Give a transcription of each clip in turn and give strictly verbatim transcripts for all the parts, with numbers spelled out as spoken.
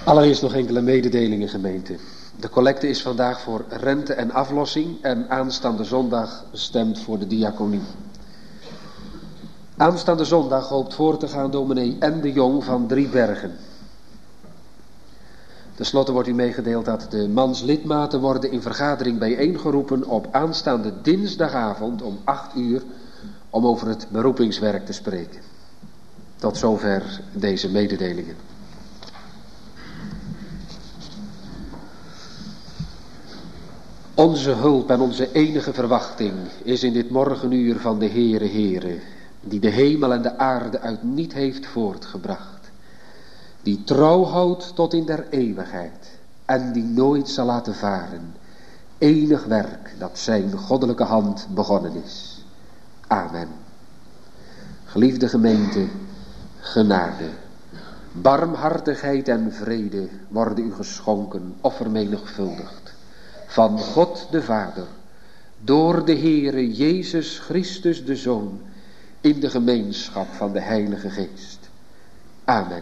Allereerst nog enkele mededelingen, gemeente. De collecte is vandaag voor rente en aflossing en aanstaande zondag bestemd voor de diaconie. Aanstaande zondag hoopt voor te gaan dominee N. de Jong van Driebergen. Ten slotte wordt u meegedeeld dat de manslidmaten worden in vergadering bijeengeroepen op aanstaande dinsdagavond om acht uur om over het beroepingswerk te spreken. Tot zover deze mededelingen. Onze hulp en onze enige verwachting is in dit morgenuur van de Heere Heere, die de hemel en de aarde uit niet heeft voortgebracht, die trouw houdt tot in der eeuwigheid en die nooit zal laten varen, enig werk dat zijn goddelijke hand begonnen is. Amen. Geliefde gemeente, genade, barmhartigheid en vrede worden u geschonken of vermenigvuldigd van God de Vader, door de Heere Jezus Christus de Zoon, in de gemeenschap van de Heilige Geest. Amen.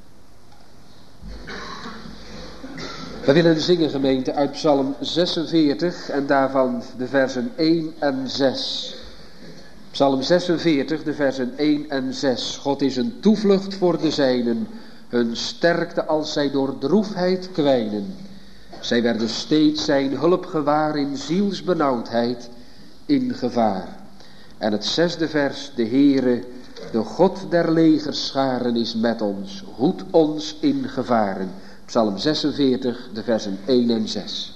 We willen zingen, gemeente, uit Psalm zesenveertig en daarvan de versen één en zes. Psalm zesenveertig, de versen één en zes. God is een toevlucht voor de zijnen, hun sterkte als zij door droefheid kwijnen. Zij werden steeds zijn hulp gewaar in zielsbenauwdheid, in gevaar. En het zesde vers, de Heere, de God der legerscharen is met ons, hoedt ons in gevaren. Psalm zesenveertig, de versen één en zes.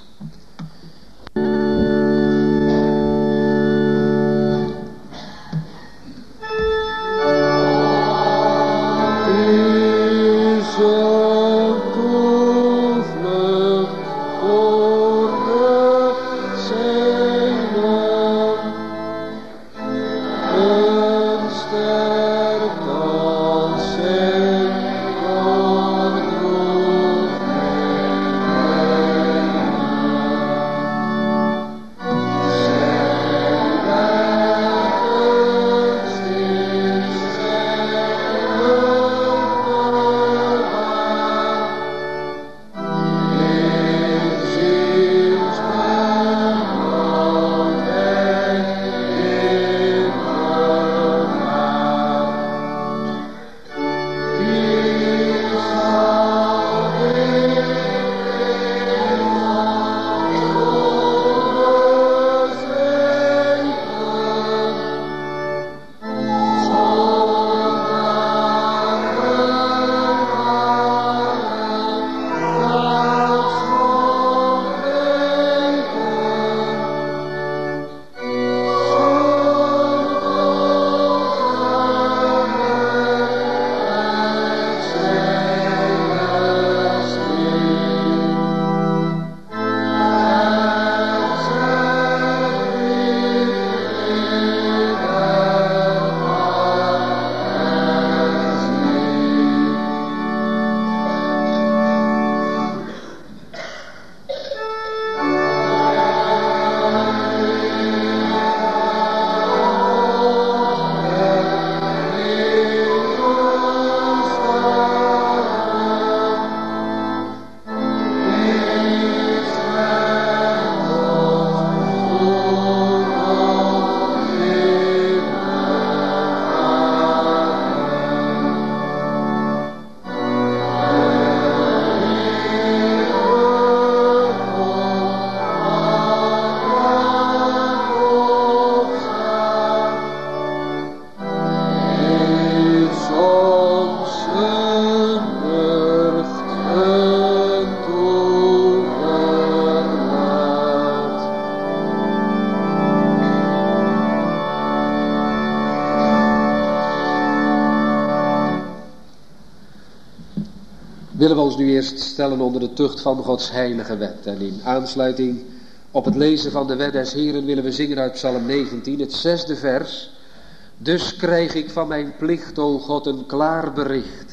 Willen we ons nu eerst stellen onder de tucht van Gods heilige wet. En in aansluiting op het lezen van de wet des Heeren willen we zingen uit Psalm negentien, het zesde vers. Dus krijg ik van mijn plicht, o God, een klaar bericht.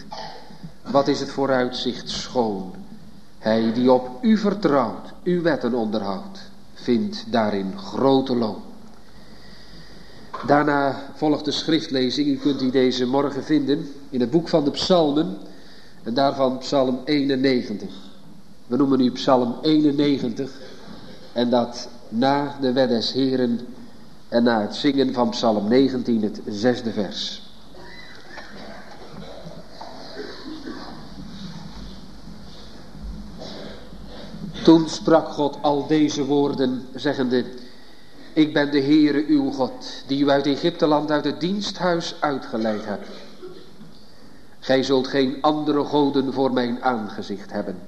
Wat is het vooruitzicht schoon. Hij die op u vertrouwt, uw wetten onderhoudt, vindt daarin grote loon. Daarna volgt de schriftlezing. U kunt die deze morgen vinden in het boek van de Psalmen. En daarvan Psalm eenennegentig. We noemen nu Psalm eenennegentig. En dat na de wet des Heren en na het zingen van Psalm negentien, het zesde vers. Toen sprak God al deze woorden, zeggende: Ik ben de Heere uw God, die u uit Egypteland uit het diensthuis uitgeleid hebt. Gij zult geen andere goden voor mijn aangezicht hebben.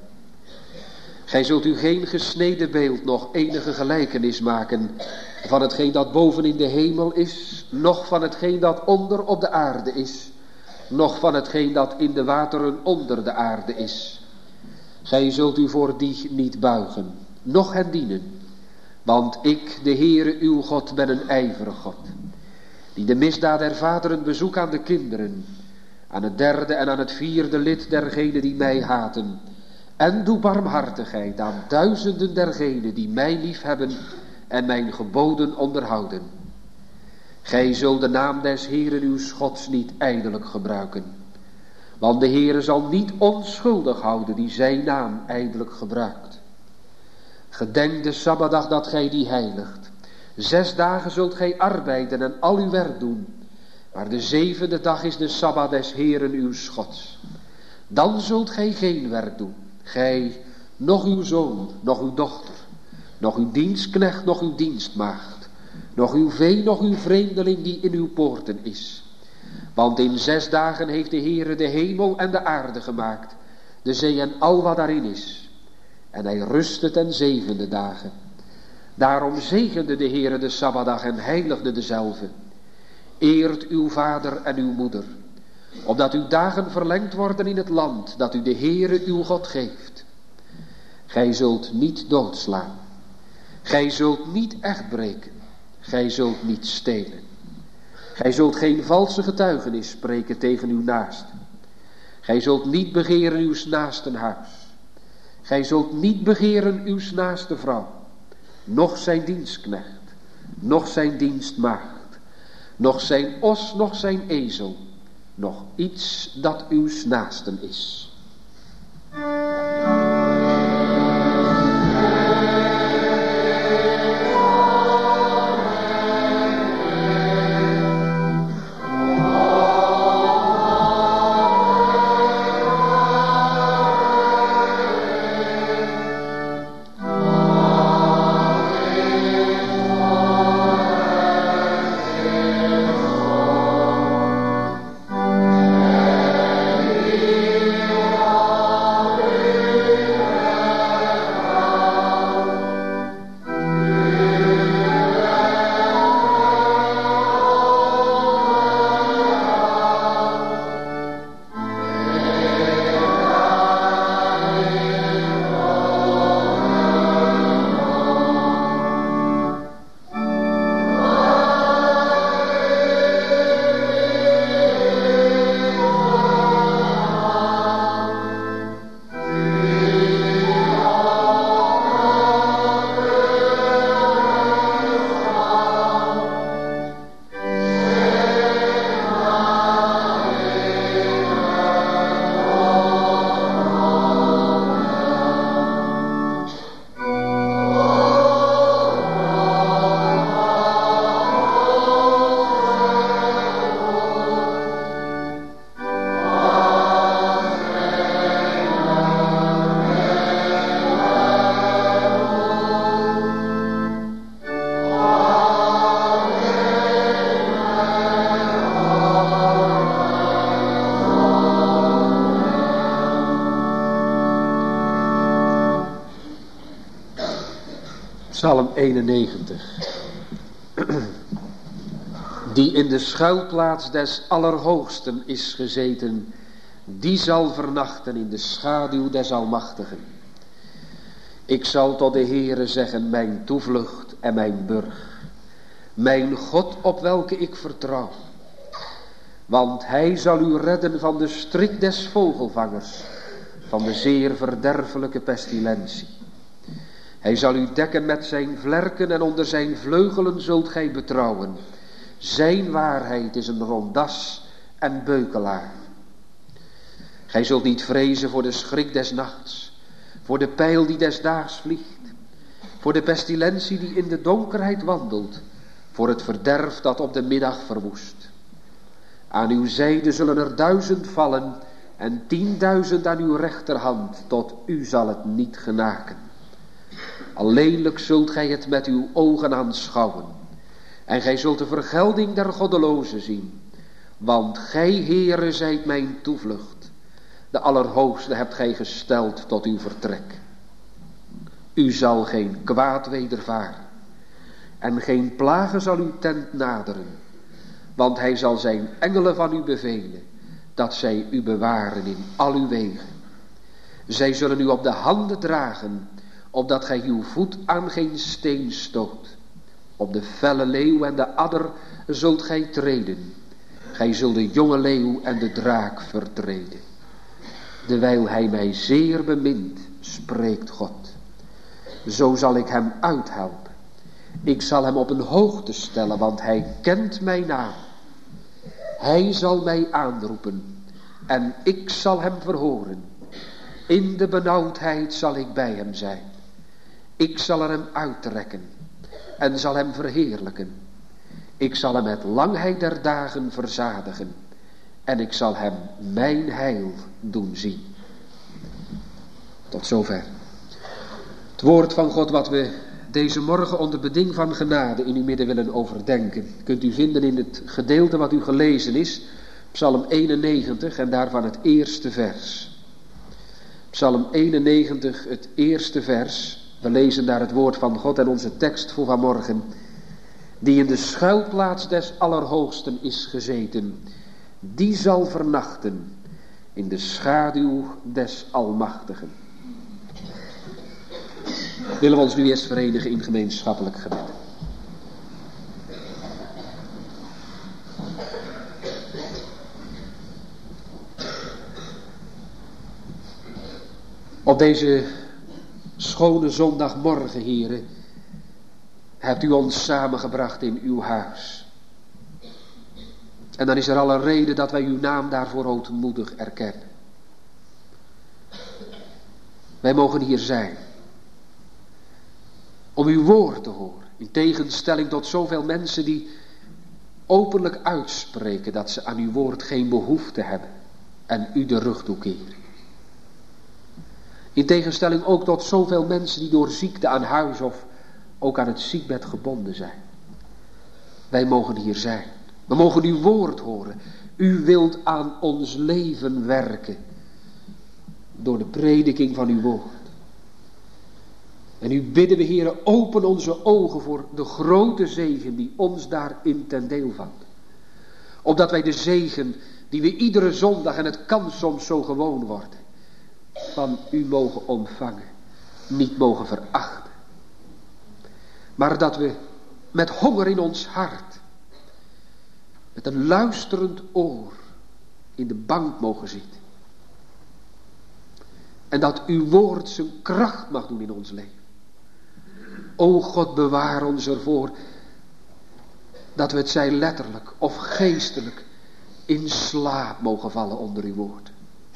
Gij zult u geen gesneden beeld, nog enige gelijkenis maken van hetgeen dat boven in de hemel is, noch van hetgeen dat onder op de aarde is, noch van hetgeen dat in de wateren onder de aarde is. Gij zult u voor die niet buigen, noch hen dienen, want ik, de Heere uw God, ben een ijverig God, die de misdaad der vaderen bezoek aan de kinderen, aan het derde en aan het vierde lid dergenen die mij haten, en doe barmhartigheid aan duizenden dergenen die mij liefhebben en mijn geboden onderhouden. Gij zult de naam des Heeren uw Gods niet ijdelijk gebruiken, want de Heere zal niet onschuldig houden die zijn naam ijdelijk gebruikt. Gedenk de Sabbatdag dat gij die heiligt. Zes dagen zult gij arbeiden en al uw werk doen, maar de zevende dag is de Sabbat des Heeren uw Gods. Dan zult gij geen werk doen, gij, noch uw zoon, noch uw dochter, noch uw dienstknecht, noch uw dienstmaagd, noch uw vee, noch uw vreemdeling die in uw poorten is. Want in zes dagen heeft de Heere de hemel en de aarde gemaakt, de zee en al wat daarin is. En hij rustte ten zevende dagen. Daarom zegende de Heere de Sabbatdag en heiligde dezelve. Eert uw vader en uw moeder, opdat uw dagen verlengd worden in het land dat u de Heere uw God geeft. Gij zult niet doodslaan. Gij zult niet echt breken. Gij zult niet stelen. Gij zult geen valse getuigenis spreken tegen uw naaste. Gij zult niet begeren uw naasten huis. Gij zult niet begeren uw naaste vrouw, noch zijn dienstknecht, noch zijn dienstmaagd, noch zijn os, noch zijn ezel, noch iets dat uw naasten is. Psalm eenennegentig. Die in de schuilplaats des Allerhoogsten is gezeten, die zal vernachten in de schaduw des Almachtigen. Ik zal tot de Heere zeggen, mijn toevlucht en mijn burg, mijn God op welke ik vertrouw. Want hij zal u redden van de strik des vogelvangers, van de zeer verderfelijke pestilentie. Hij zal u dekken met zijn vlerken en onder zijn vleugelen zult gij betrouwen. Zijn waarheid is een rondas en beukelaar. Gij zult niet vrezen voor de schrik des nachts, voor de pijl die des daags vliegt, voor de pestilentie die in de donkerheid wandelt, voor het verderf dat op de middag verwoest. Aan uw zijde zullen er duizend vallen en tienduizend aan uw rechterhand, tot u zal het niet genaken. Alleenlijk zult gij het met uw ogen aanschouwen, en gij zult de vergelding der goddelozen zien. Want gij, Heere, zijt mijn toevlucht. De Allerhoogste hebt gij gesteld tot uw vertrek. U zal geen kwaad wedervaren, en geen plagen zal uw tent naderen. Want hij zal zijn engelen van u bevelen, dat zij u bewaren in al uw wegen. Zij zullen u op de handen dragen, opdat gij uw voet aan geen steen stoot. Op de felle leeuw en de adder zult gij treden. Gij zult de jonge leeuw en de draak vertreden. Dewijl hij mij zeer bemint, spreekt God. Zo zal ik hem uithelpen. Ik zal hem op een hoogte stellen, want hij kent mijn naam. Hij zal mij aanroepen en ik zal hem verhoren. In de benauwdheid zal ik bij hem zijn. Ik zal er hem uittrekken en zal hem verheerlijken. Ik zal hem met langheid der dagen verzadigen en ik zal hem mijn heil doen zien. Tot zover. Het woord van God wat we deze morgen onder beding van genade in uw midden willen overdenken, kunt u vinden in het gedeelte wat u gelezen is, Psalm eenennegentig en daarvan het eerste vers. Psalm eenennegentig, het eerste vers. We lezen daar het woord van God en onze tekst voor vanmorgen. Die in de schuilplaats des Allerhoogsten is gezeten, die zal vernachten in de schaduw des Almachtigen. Willen we ons nu eerst verenigen in gemeenschappelijk gebed. Op deze schone zondagmorgen, heren, hebt u ons samengebracht in uw huis. En dan is er alle reden dat wij uw naam daarvoor ootmoedig erkennen. Wij mogen hier zijn om uw woord te horen, in tegenstelling tot zoveel mensen die openlijk uitspreken dat ze aan uw woord geen behoefte hebben en u de rug toekeren. In tegenstelling ook tot zoveel mensen die door ziekte aan huis of ook aan het ziekbed gebonden zijn. Wij mogen hier zijn. We mogen uw woord horen. U wilt aan ons leven werken door de prediking van uw woord. En u bidden we, Heere, open onze ogen voor de grote zegen die ons daarin ten deel valt. Opdat wij de zegen die we iedere zondag, en het kan soms zo gewoon worden, van u mogen ontvangen, niet mogen verachten. Maar dat we met honger in ons hart, met een luisterend oor in de bank mogen zitten. En dat uw woord zijn kracht mag doen in ons leven. O God, bewaar ons ervoor dat we het zij letterlijk of geestelijk in slaap mogen vallen onder uw woord.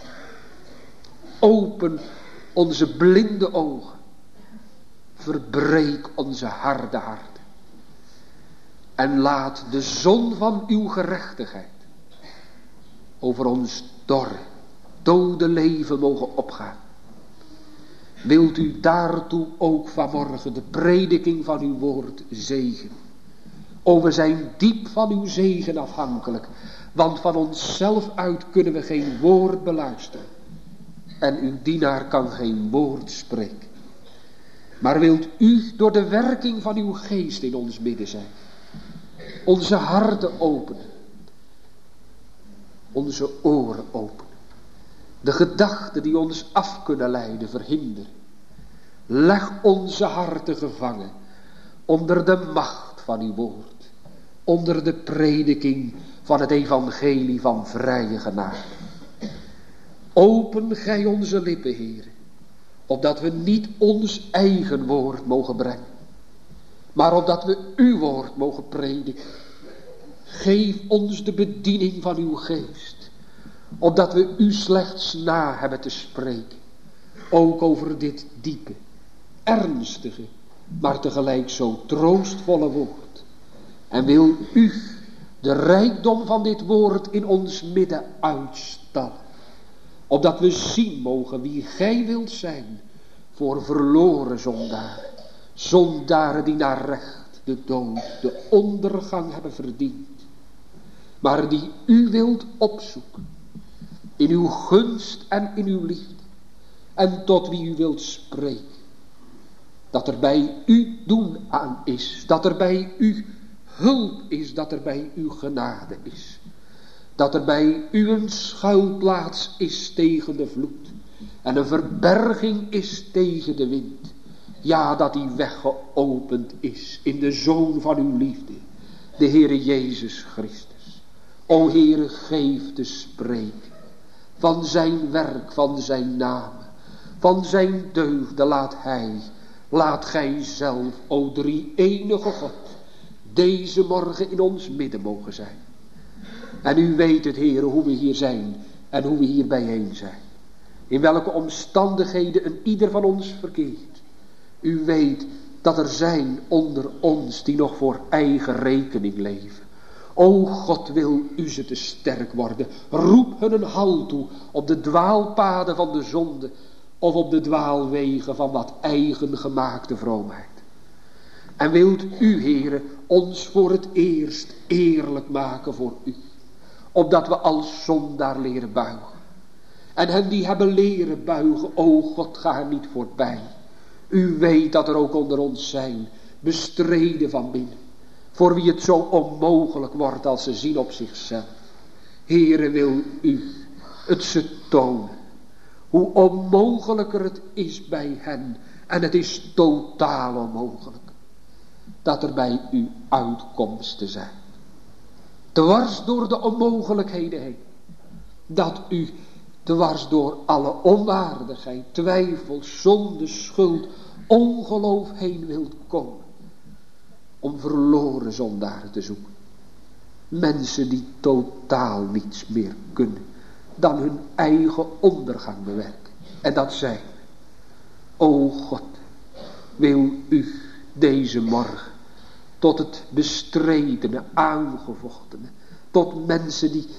Open onze blinde ogen. Verbreek onze harde harten. En laat de zon van uw gerechtigheid over ons dorre, dode leven mogen opgaan. Wilt u daartoe ook vanmorgen de prediking van uw woord zegenen. O, we zijn diep van uw zegen afhankelijk, want van onszelf uit kunnen we geen woord beluisteren. En uw dienaar kan geen woord spreken. Maar wilt u door de werking van uw geest in ons midden zijn. Onze harten openen. Onze oren openen. De gedachten die ons af kunnen leiden verhinderen. Leg onze harten gevangen onder de macht van uw woord. Onder de prediking van het evangelie van vrije genade. Open gij onze lippen, Heer, opdat we niet ons eigen woord mogen brengen, maar opdat we uw woord mogen prediken. Geef ons de bediening van uw geest, Opdat we u slechts na hebben te spreken. Ook over dit diepe, ernstige, maar tegelijk zo troostvolle woord. En wil u de rijkdom van dit woord in ons midden uitstallen. Opdat we zien mogen wie gij wilt zijn voor verloren zondaren. Zondaren die naar recht, de dood, de ondergang hebben verdiend. Maar die u wilt opzoeken. In uw gunst en in uw liefde. En tot wie u wilt spreken. Dat er bij u doen aan is. Dat er bij u hulp is. Dat er bij u genade is. Dat er bij u een schuilplaats is tegen de vloed. En een verberging is tegen de wind. Ja, dat die weg geopend is in de Zoon van uw liefde. De Heere Jezus Christus. O Heere, geef te spreken. Van zijn werk, van zijn naam. Van zijn deugden laat hij. Laat gij zelf, o drie enige God. Deze morgen in ons midden mogen zijn. En u weet het, Heere, hoe we hier zijn. En hoe we hier bijeen zijn. In welke omstandigheden een ieder van ons verkeert. U weet dat er zijn onder ons die nog voor eigen rekening leven. O God, wil u ze te sterk worden. Roep hun een halt toe op de dwaalpaden van de zonde. Of op de dwaalwegen van wat eigen gemaakte vroomheid. En wilt u, Heere, ons voor het eerst eerlijk maken voor u. Opdat we als zondaar leren buigen. En hen die hebben leren buigen, o God, ga er niet voorbij. U weet dat er ook onder ons zijn, bestreden van binnen. Voor wie het zo onmogelijk wordt als ze zien op zichzelf. Heere, wil u het ze tonen. Hoe onmogelijker het is bij hen. En het is totaal onmogelijk. Dat er bij u uitkomsten zijn. Dwars door de onmogelijkheden heen. Dat u dwars door alle onwaardigheid, twijfel, zonde, schuld, ongeloof heen wilt komen. Om verloren zondaren te zoeken. Mensen die totaal niets meer kunnen dan hun eigen ondergang bewerken. En dat zijn we. O God, wil u deze morgen tot het bestredene, aangevochtene, tot mensen die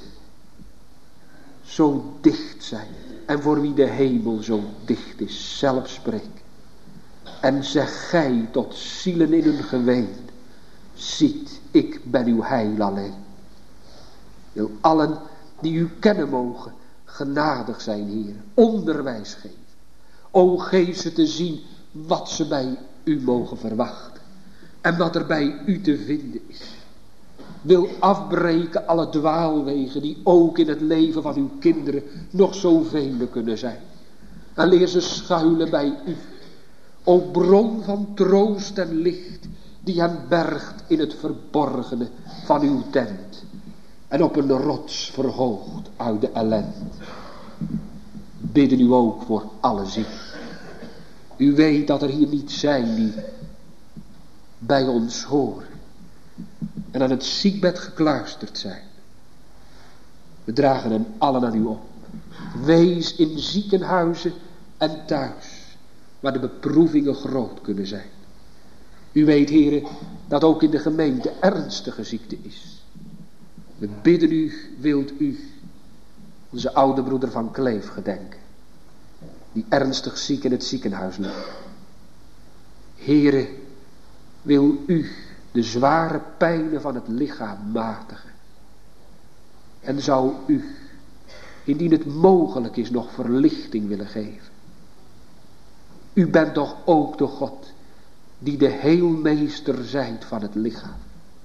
zo dicht zijn en voor wie de hemel zo dicht is, zelf spreken. En zeg gij tot zielen in hun geween, ziet, ik ben uw heil alleen. Wil allen die u kennen mogen, genadig zijn, Heer, onderwijs geven. O, geef ze te zien wat ze bij u mogen verwachten. En wat er bij u te vinden is. Wil afbreken alle dwaalwegen die ook in het leven van uw kinderen nog zoveel kunnen zijn. En leer ze schuilen bij u. O bron van troost en licht die hen bergt in het verborgene van uw tent. En op een rots verhoogd uit de ellende. Bidden u ook voor alle zieken. U weet dat er hier niet zijn die bij ons horen. En aan het ziekbed gekluisterd zijn. We dragen hen allen aan u op. Wees in ziekenhuizen en thuis. Waar de beproevingen groot kunnen zijn. U weet, heren, dat ook in de gemeente ernstige ziekte is. We bidden u, wilt u onze oude broeder van Kleef gedenken. Die ernstig ziek in het ziekenhuis ligt. Heren, wil u de zware pijnen van het lichaam matigen. En zou u, indien het mogelijk is, nog verlichting willen geven. U bent toch ook de God die de heelmeester zijt van het lichaam.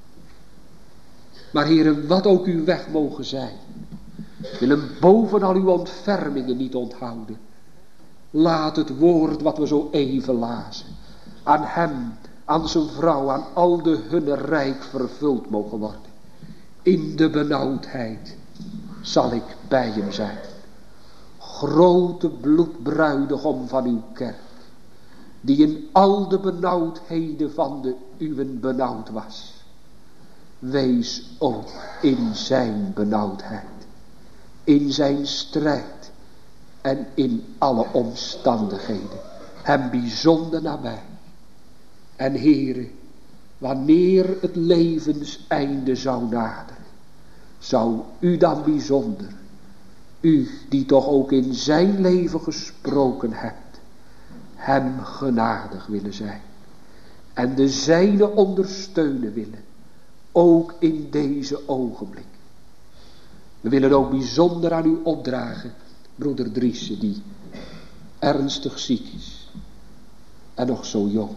Maar heren, wat ook uw weg mogen zijn, willen bovenal uw ontfermingen niet onthouden. Laat het woord wat we zo even lazen, aan hem, aan zijn vrouw, aan al de hunne rijk vervuld mogen worden. In de benauwdheid zal ik bij hem zijn. Grote bloedbruidegom van uw kerk, die in al de benauwdheden van de uwen benauwd was. Wees ook in zijn benauwdheid. in zijn strijd en in alle omstandigheden. Hem bijzonder nabij. En Heere, wanneer het levenseinde zou naderen, zou u dan bijzonder, u die toch ook in zijn leven gesproken hebt, hem genadig willen zijn. En de zijne ondersteunen willen, ook in deze ogenblik. We willen ook bijzonder aan u opdragen, broeder Driessen, die ernstig ziek is. En nog zo jong.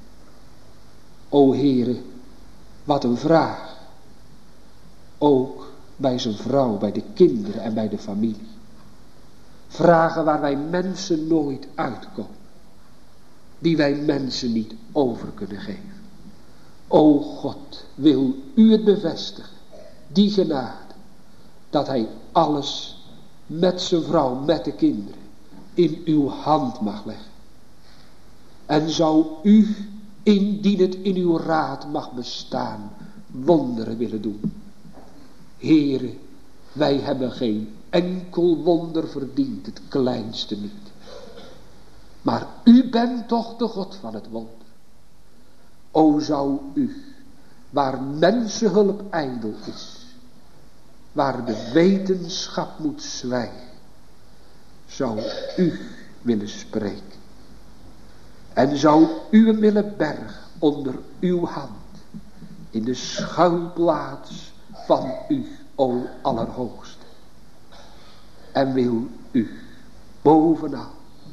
O Heere, wat een vraag. Ook bij zijn vrouw, bij de kinderen en bij de familie. Vragen waar wij mensen nooit uitkomen. Die wij mensen niet over kunnen geven. O God, wil u het bevestigen, die genade, dat hij alles met zijn vrouw, met de kinderen, in uw hand mag leggen. En zou u, indien het in uw raad mag bestaan, wonderen willen doen. Heere, wij hebben geen enkel wonder verdiend, het kleinste niet. Maar u bent toch de God van het wonder. O zou u, waar mensenhulp ijdel is, waar de wetenschap moet zwijgen, zou u willen spreken. En zou u hem willen bergen onder uw hand, in de schuilplaats van u, o Allerhoogste. En wil u bovenal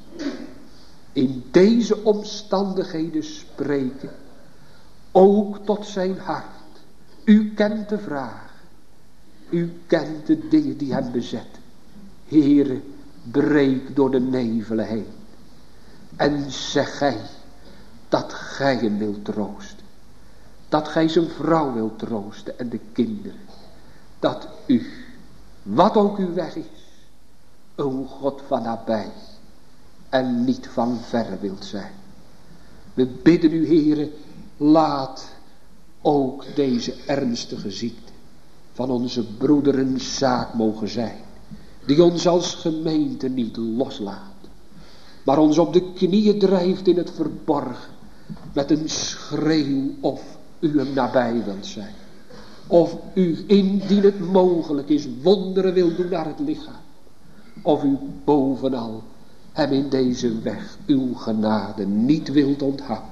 in deze omstandigheden spreken, ook tot zijn hart. U kent de vraag, u kent de dingen die hem bezetten. Heere, breek door de nevelen heen. En zeg gij dat gij hem wilt troosten. Dat gij zijn vrouw wilt troosten en de kinderen. Dat u, wat ook uw weg is, o God van nabij en niet van verre wilt zijn. We bidden u, Heere, laat ook deze ernstige ziekte van onze broederen zaak mogen zijn. Die ons als gemeente niet loslaat. Maar ons op de knieën drijft in het verborgen. Met een schreeuw of u hem nabij wilt zijn. Of u, indien het mogelijk is, wonderen wil doen naar het lichaam. Of u bovenal hem in deze weg uw genade niet wilt onthouden.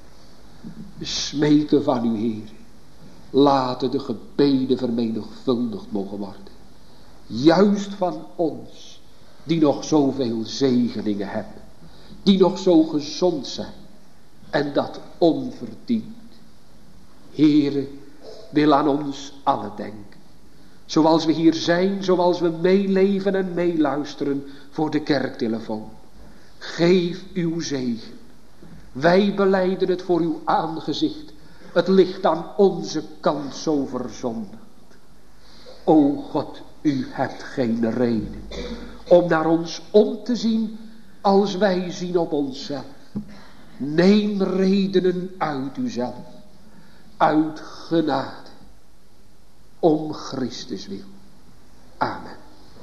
Smeken van u, Heer. Laten de gebeden vermenigvuldigd mogen worden. Juist van ons, die nog zoveel zegeningen hebben. Die nog zo gezond zijn. En dat onverdiend. Heere, wil aan ons allen denken. Zoals we hier zijn, zoals we meeleven en meeluisteren voor de kerktelefoon. Geef uw zegen. Wij belijden het voor uw aangezicht. Het ligt aan onze kant zo verzondigd. O God, u hebt geen reden om naar ons om te zien als wij zien op onszelf. Neem redenen uit uzelf. Uit genade. Om Christus wil. Amen.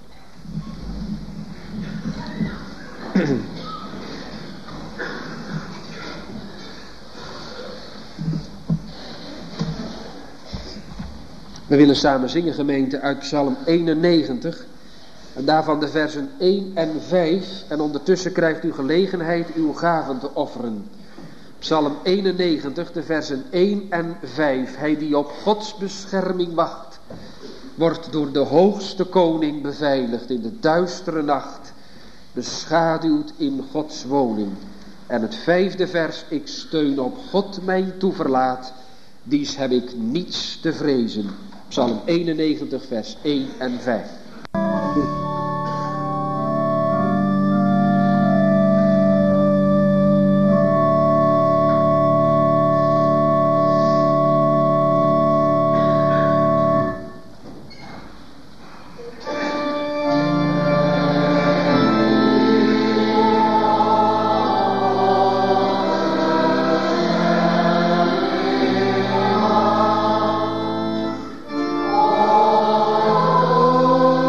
We willen samen zingen, gemeente, uit Psalm eenennegentig. En daarvan de versen één en vijf. En ondertussen krijgt u gelegenheid uw gaven te offeren. Psalm eenennegentig, de versen één en vijf. Hij die op Gods bescherming wacht, wordt door de hoogste koning beveiligd in de duistere nacht, beschaduwd in Gods woning. En het vijfde vers, ik steun op God mijn toeverlaat, dies heb ik niets te vrezen. Psalm eenennegentig, vers één en vijf. Oh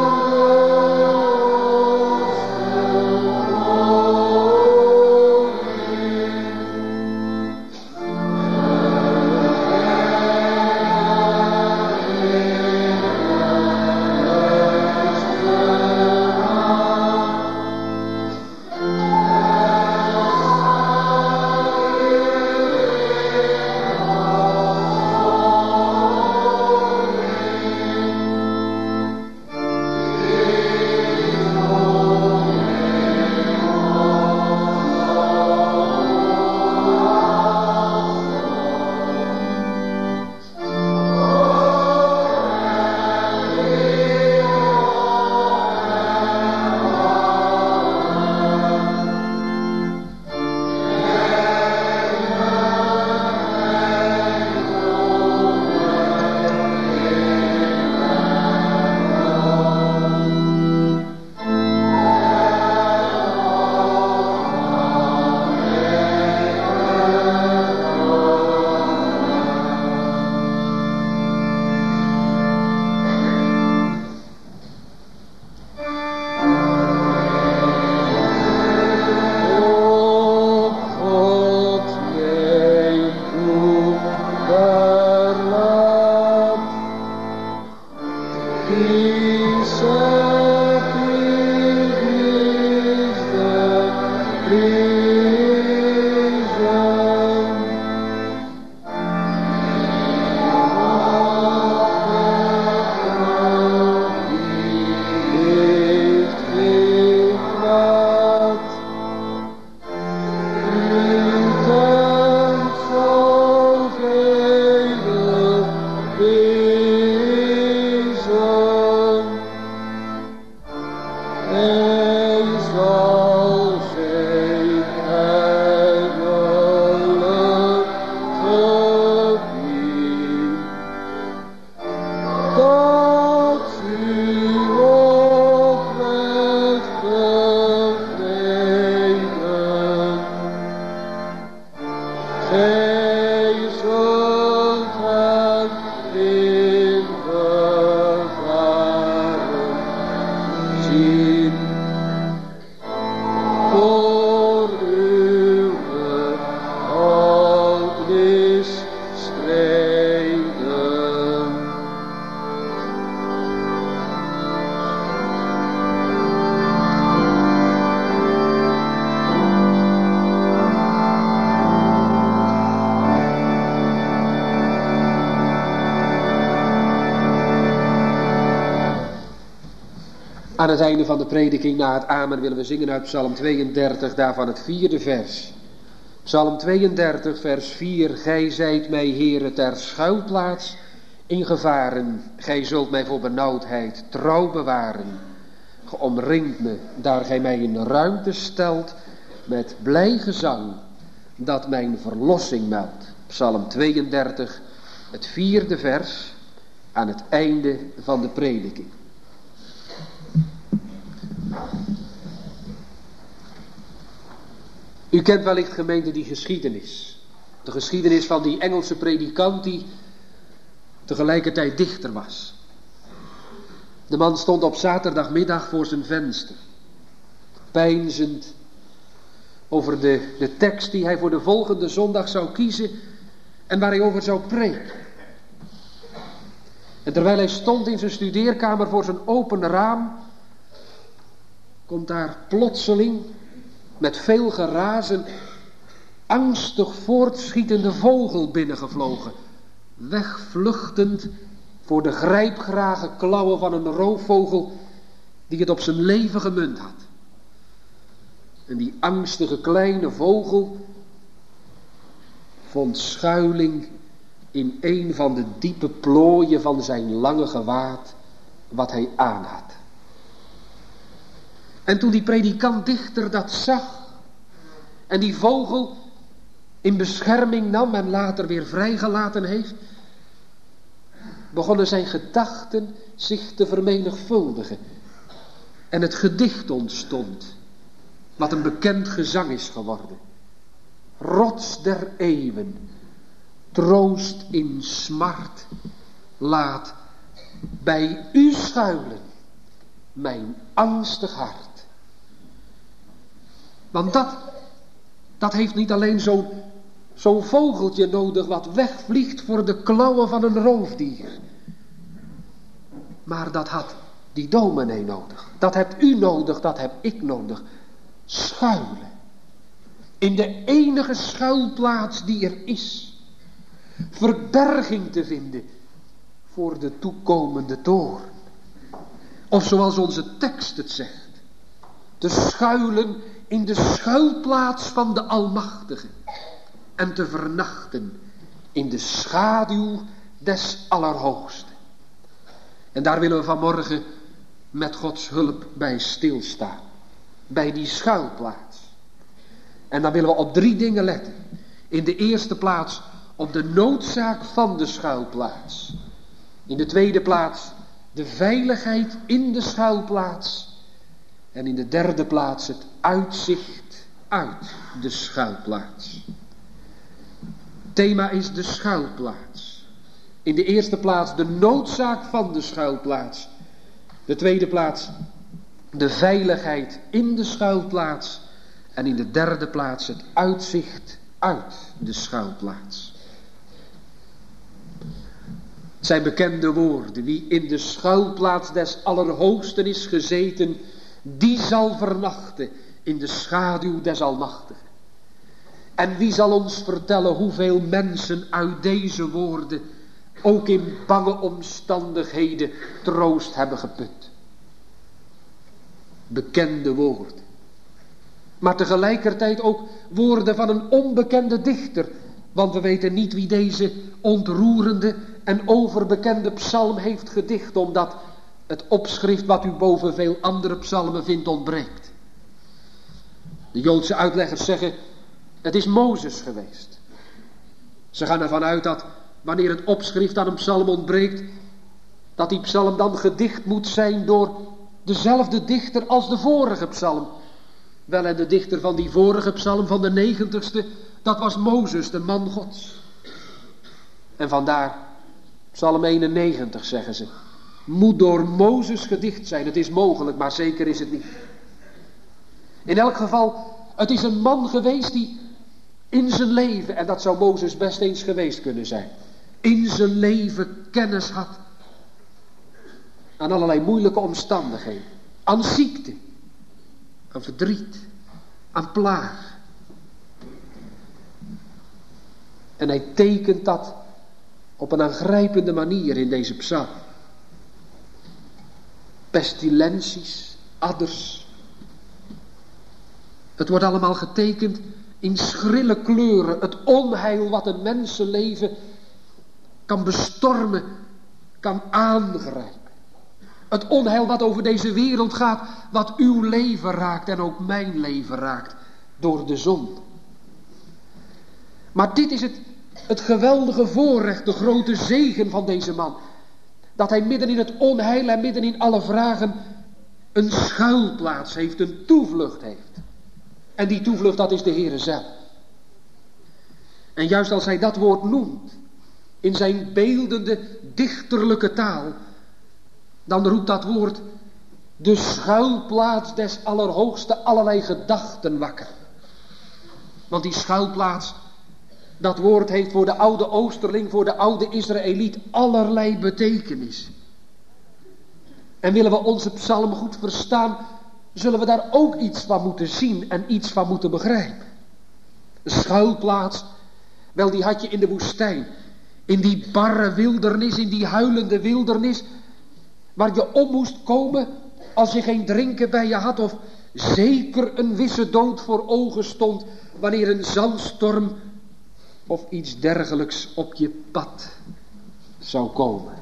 Gij zult hem in gevaren zien. Voor uw houdnis strijden. Aan het einde van de prediking, na het amen, willen we zingen uit Psalm tweeëndertig, daarvan het vierde vers. Psalm tweeëndertig, vers vier. Gij zijt mij, Heere, ter schuilplaats in gevaren. Gij zult mij voor benauwdheid trouw bewaren. Ge omringt me, daar gij mij in ruimte stelt, met blij gezang, dat mijn verlossing meldt. Psalm tweeëndertig, het vierde vers, aan het einde van de prediking. U kent wellicht, gemeente, die geschiedenis. De geschiedenis van die Engelse predikant die tegelijkertijd dichter was. De man stond op zaterdagmiddag voor zijn venster, peinzend over de, de tekst die hij voor de volgende zondag zou kiezen en waar hij over zou preken. En terwijl hij stond in zijn studeerkamer voor zijn open raam, komt daar plotseling met veel gerazen angstig voortschietende vogel binnengevlogen, wegvluchtend voor de grijpgrage klauwen van een roofvogel die het op zijn leven gemunt had. En die angstige kleine vogel vond schuiling in een van de diepe plooien van zijn lange gewaad wat hij aan had. En toen die predikant dichter dat zag en die vogel in bescherming nam en later weer vrijgelaten heeft, begonnen zijn gedachten zich te vermenigvuldigen. En het gedicht ontstond, wat een bekend gezang is geworden. Rots der eeuwen, troost in smart, laat bij u schuilen mijn angstig hart. Want dat, dat heeft niet alleen zo'n zo'n vogeltje nodig wat wegvliegt voor de klauwen van een roofdier. Maar dat had die dominee nodig. Dat hebt u nodig, dat heb ik nodig. Schuilen. In de enige schuilplaats die er is. Verberging te vinden voor de toekomende toorn. Of zoals onze tekst het zegt. Te schuilen in de schuilplaats van de Almachtige. En te vernachten in de schaduw des Allerhoogsten. En daar willen we vanmorgen met Gods hulp bij stilstaan. Bij die schuilplaats. En dan willen we op drie dingen letten. In de eerste plaats op de noodzaak van de schuilplaats. In de tweede plaats de veiligheid in de schuilplaats. En in de derde plaats het uitzicht uit de schuilplaats. Thema is de schuilplaats. In de eerste plaats de noodzaak van de schuilplaats. De tweede plaats de veiligheid in de schuilplaats. En in de derde plaats het uitzicht uit de schuilplaats. Het zijn bekende woorden. Wie in de schuilplaats des Allerhoogsten is gezeten, die zal vernachten in de schaduw des Almachtigen. En wie zal ons vertellen hoeveel mensen uit deze woorden ook in bange omstandigheden troost hebben geput. Bekende woorden. Maar tegelijkertijd ook woorden van een onbekende dichter. Want we weten niet wie deze ontroerende en overbekende psalm heeft gedicht, omdat het opschrift wat u boven veel andere psalmen vindt ontbreekt. De Joodse uitleggers zeggen, het is Mozes geweest. Ze gaan ervan uit dat wanneer het opschrift aan een psalm ontbreekt, dat die psalm dan gedicht moet zijn door dezelfde dichter als de vorige psalm. Wel, en de dichter van die vorige psalm, van de negentigste, dat was Mozes, de man Gods. En vandaar, Psalm eenennegentig zeggen ze, moet door Mozes gedicht zijn. Het is mogelijk, maar zeker is het niet. In elk geval, het is een man geweest die in zijn leven, en dat zou Mozes best eens geweest kunnen zijn, in zijn leven kennis had aan allerlei moeilijke omstandigheden, aan ziekte, aan verdriet, aan plaag. En hij tekent dat op een aangrijpende manier in deze psalm. Pestilenties, adders. Het wordt allemaal getekend in schrille kleuren. Het onheil wat een mensenleven kan bestormen, kan aangrijpen. Het onheil wat over deze wereld gaat, wat uw leven raakt en ook mijn leven raakt, door de zon. Maar dit is het, het geweldige voorrecht, de grote zegen van deze man. Dat hij midden in het onheil en midden in alle vragen een schuilplaats heeft, een toevlucht heeft. En die toevlucht, dat is de Heere zelf. En juist als hij dat woord noemt, in zijn beeldende, dichterlijke taal, dan roept dat woord de schuilplaats des Allerhoogste allerlei gedachten wakker. Want die schuilplaats, dat woord heeft voor de oude Oosterling, voor de oude Israëliet allerlei betekenis. En willen we onze psalm goed verstaan, zullen we daar ook iets van moeten zien en iets van moeten begrijpen. De schuilplaats, wel die had je in de woestijn. In die barre wildernis, in die huilende wildernis, waar je om moest komen als je geen drinken bij je had of zeker een wisse dood voor ogen stond wanneer een zandstorm of iets dergelijks op je pad zou komen.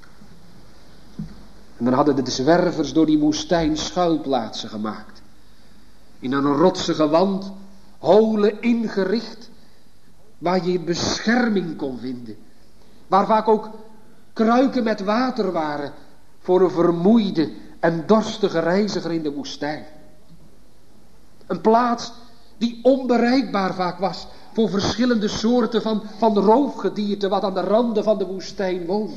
En dan hadden de zwervers door die woestijn schuilplaatsen gemaakt. In een rotsige wand, holen ingericht, waar je bescherming kon vinden. Waar vaak ook kruiken met water waren voor een vermoeide en dorstige reiziger in de woestijn. Een plaats die onbereikbaar vaak was voor verschillende soorten van, van roofgedierte wat aan de randen van de woestijn woonde.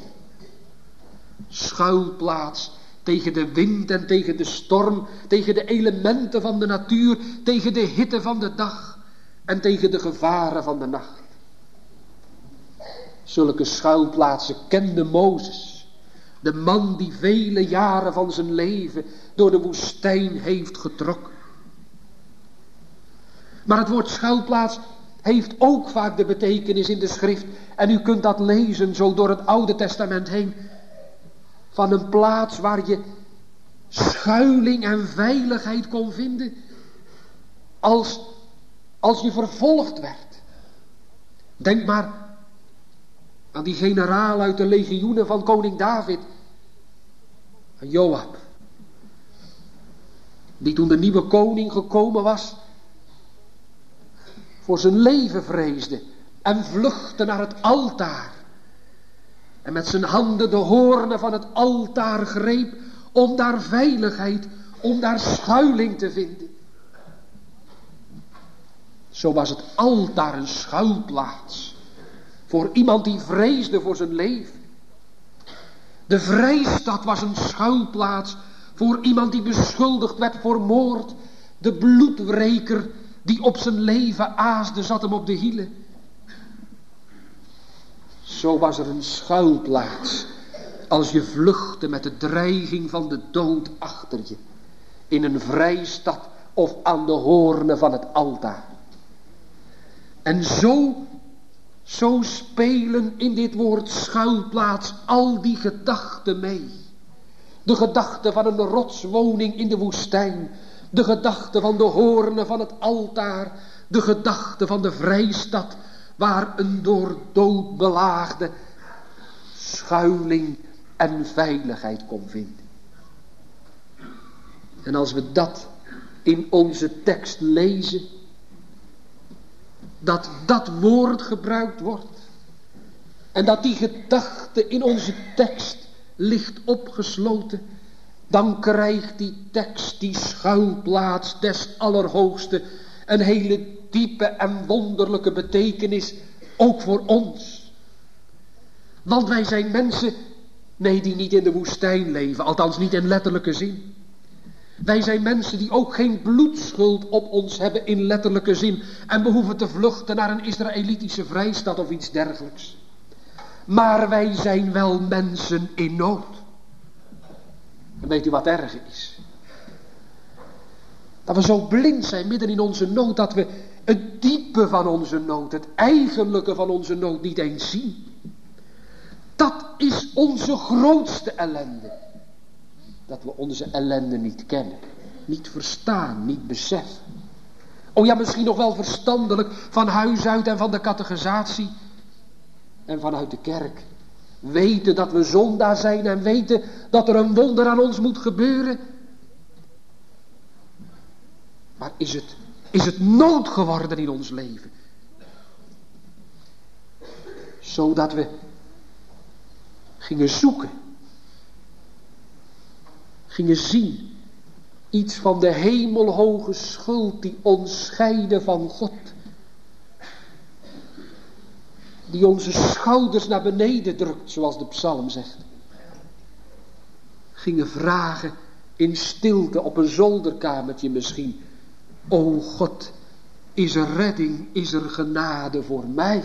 Schuilplaats tegen de wind en tegen de storm, tegen de elementen van de natuur, tegen de hitte van de dag en tegen de gevaren van de nacht. Zulke schuilplaatsen kende Mozes, de man die vele jaren van zijn leven door de woestijn heeft getrokken. Maar het woord schuilplaats heeft ook vaak de betekenis in de schrift, en u kunt dat lezen zo door het Oude Testament heen, van een plaats waar je schuiling en veiligheid kon vinden als, als je vervolgd werd. Denk maar aan die generaal uit de legioenen van koning David, aan Joab, die toen de nieuwe koning gekomen was, voor zijn leven vreesde en vluchtte naar het altaar. En met zijn handen de hoornen van het altaar greep om daar veiligheid, om daar schuiling te vinden. Zo was het altaar een schuilplaats voor iemand die vreesde voor zijn leven. De vrijstad was een schuilplaats voor iemand die beschuldigd werd voor moord. De bloedwreker die op zijn leven aasde, zat hem op de hielen. Zo was er een schuilplaats als je vluchtte met de dreiging van de dood achter je. In een vrijstad of aan de hoornen van het altaar. En zo, zo spelen in dit woord schuilplaats al die gedachten mee. De gedachte van een rotswoning in de woestijn. De gedachte van de hoornen van het altaar. De gedachte van de vrijstad waar een door dood belaagde schuiling en veiligheid kon vinden. En als we dat in onze tekst lezen, dat dat woord gebruikt wordt en dat die gedachte in onze tekst ligt opgesloten, dan krijgt die tekst, die schuilplaats des Allerhoogste, een hele diepe en wonderlijke betekenis, ook voor ons. Want wij zijn mensen, nee, die niet in de woestijn leven, althans niet in letterlijke zin. Wij zijn mensen die ook geen bloedschuld op ons hebben in letterlijke zin en behoeven te vluchten naar een Israëlitische vrijstad of iets dergelijks. Maar wij zijn wel mensen in nood. En weet u wat erg is? Dat we zo blind zijn midden in onze nood, dat we het diepe van onze nood, het eigenlijke van onze nood niet eens zien. Dat is onze grootste ellende. Dat we onze ellende niet kennen, niet verstaan, niet beseffen. Oh ja, misschien nog wel verstandelijk van huis uit en van de catechisatie en vanuit de kerk. Weten dat we zondaar zijn en weten dat er een wonder aan ons moet gebeuren. Maar is het, is het nood geworden in ons leven? Zodat we gingen zoeken. Gingen zien. Iets van de hemelhoge schuld die ons scheidde van God. Die onze schouders naar beneden drukt, zoals de psalm zegt. Gingen vragen in stilte op een zolderkamertje misschien. O God, is er redding, is er genade voor mij?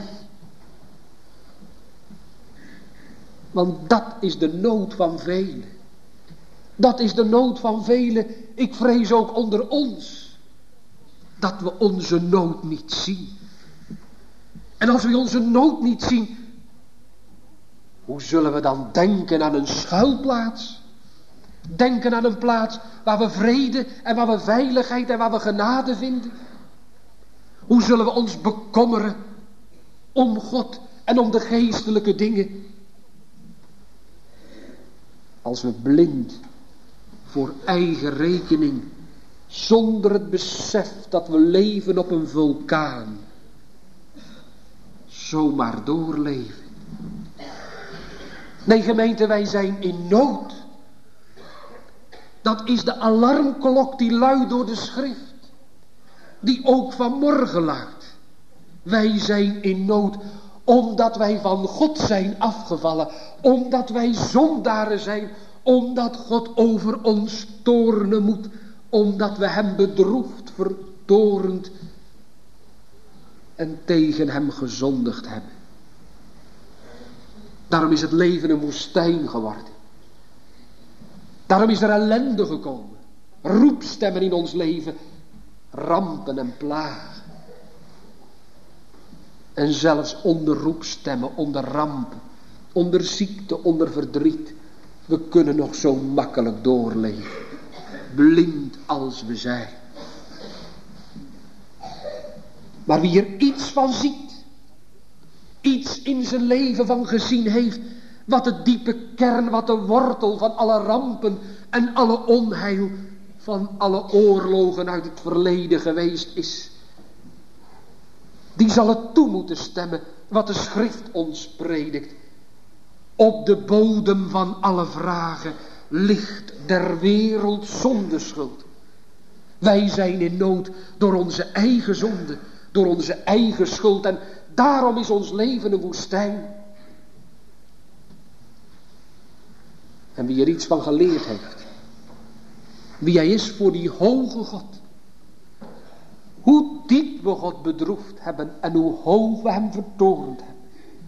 Want dat is de nood van velen. Dat is de nood van velen, ik vrees ook onder ons. Dat we onze nood niet zien. En als we onze nood niet zien, hoe zullen we dan denken aan een schuilplaats? Denken aan een plaats waar we vrede en waar we veiligheid en waar we genade vinden? Hoe zullen we ons bekommeren om God en om de geestelijke dingen? Als we blind voor eigen rekening, zonder het besef dat we leven op een vulkaan, zomaar doorleven. Nee, gemeente, wij zijn in nood. Dat is de alarmklok die luidt door de schrift. Die ook vanmorgen luidt. Wij zijn in nood omdat wij van God zijn afgevallen. Omdat wij zondaren zijn. Omdat God over ons toornen moet. Omdat we hem bedroefd, vertorend en tegen hem gezondigd hebben. Daarom is het leven een woestijn geworden. Daarom is er ellende gekomen. Roepstemmen in ons leven. Rampen en plagen. En zelfs onder roepstemmen, onder rampen, onder ziekte, onder verdriet. We kunnen nog zo makkelijk doorleven. Blind als we zijn. Maar wie er iets van ziet, iets in zijn leven van gezien heeft, wat de diepe kern, wat de wortel van alle rampen en alle onheil, van alle oorlogen uit het verleden geweest is, die zal het toe moeten stemmen wat de schrift ons predikt. Op de bodem van alle vragen ligt der wereld zondeschuld. Wij zijn in nood door onze eigen zonde, door onze eigen schuld, en daarom is ons leven een woestijn. En wie er iets van geleerd heeft, wie hij is voor die hoge God, hoe diep we God bedroefd hebben en hoe hoog we hem vertoornd hebben,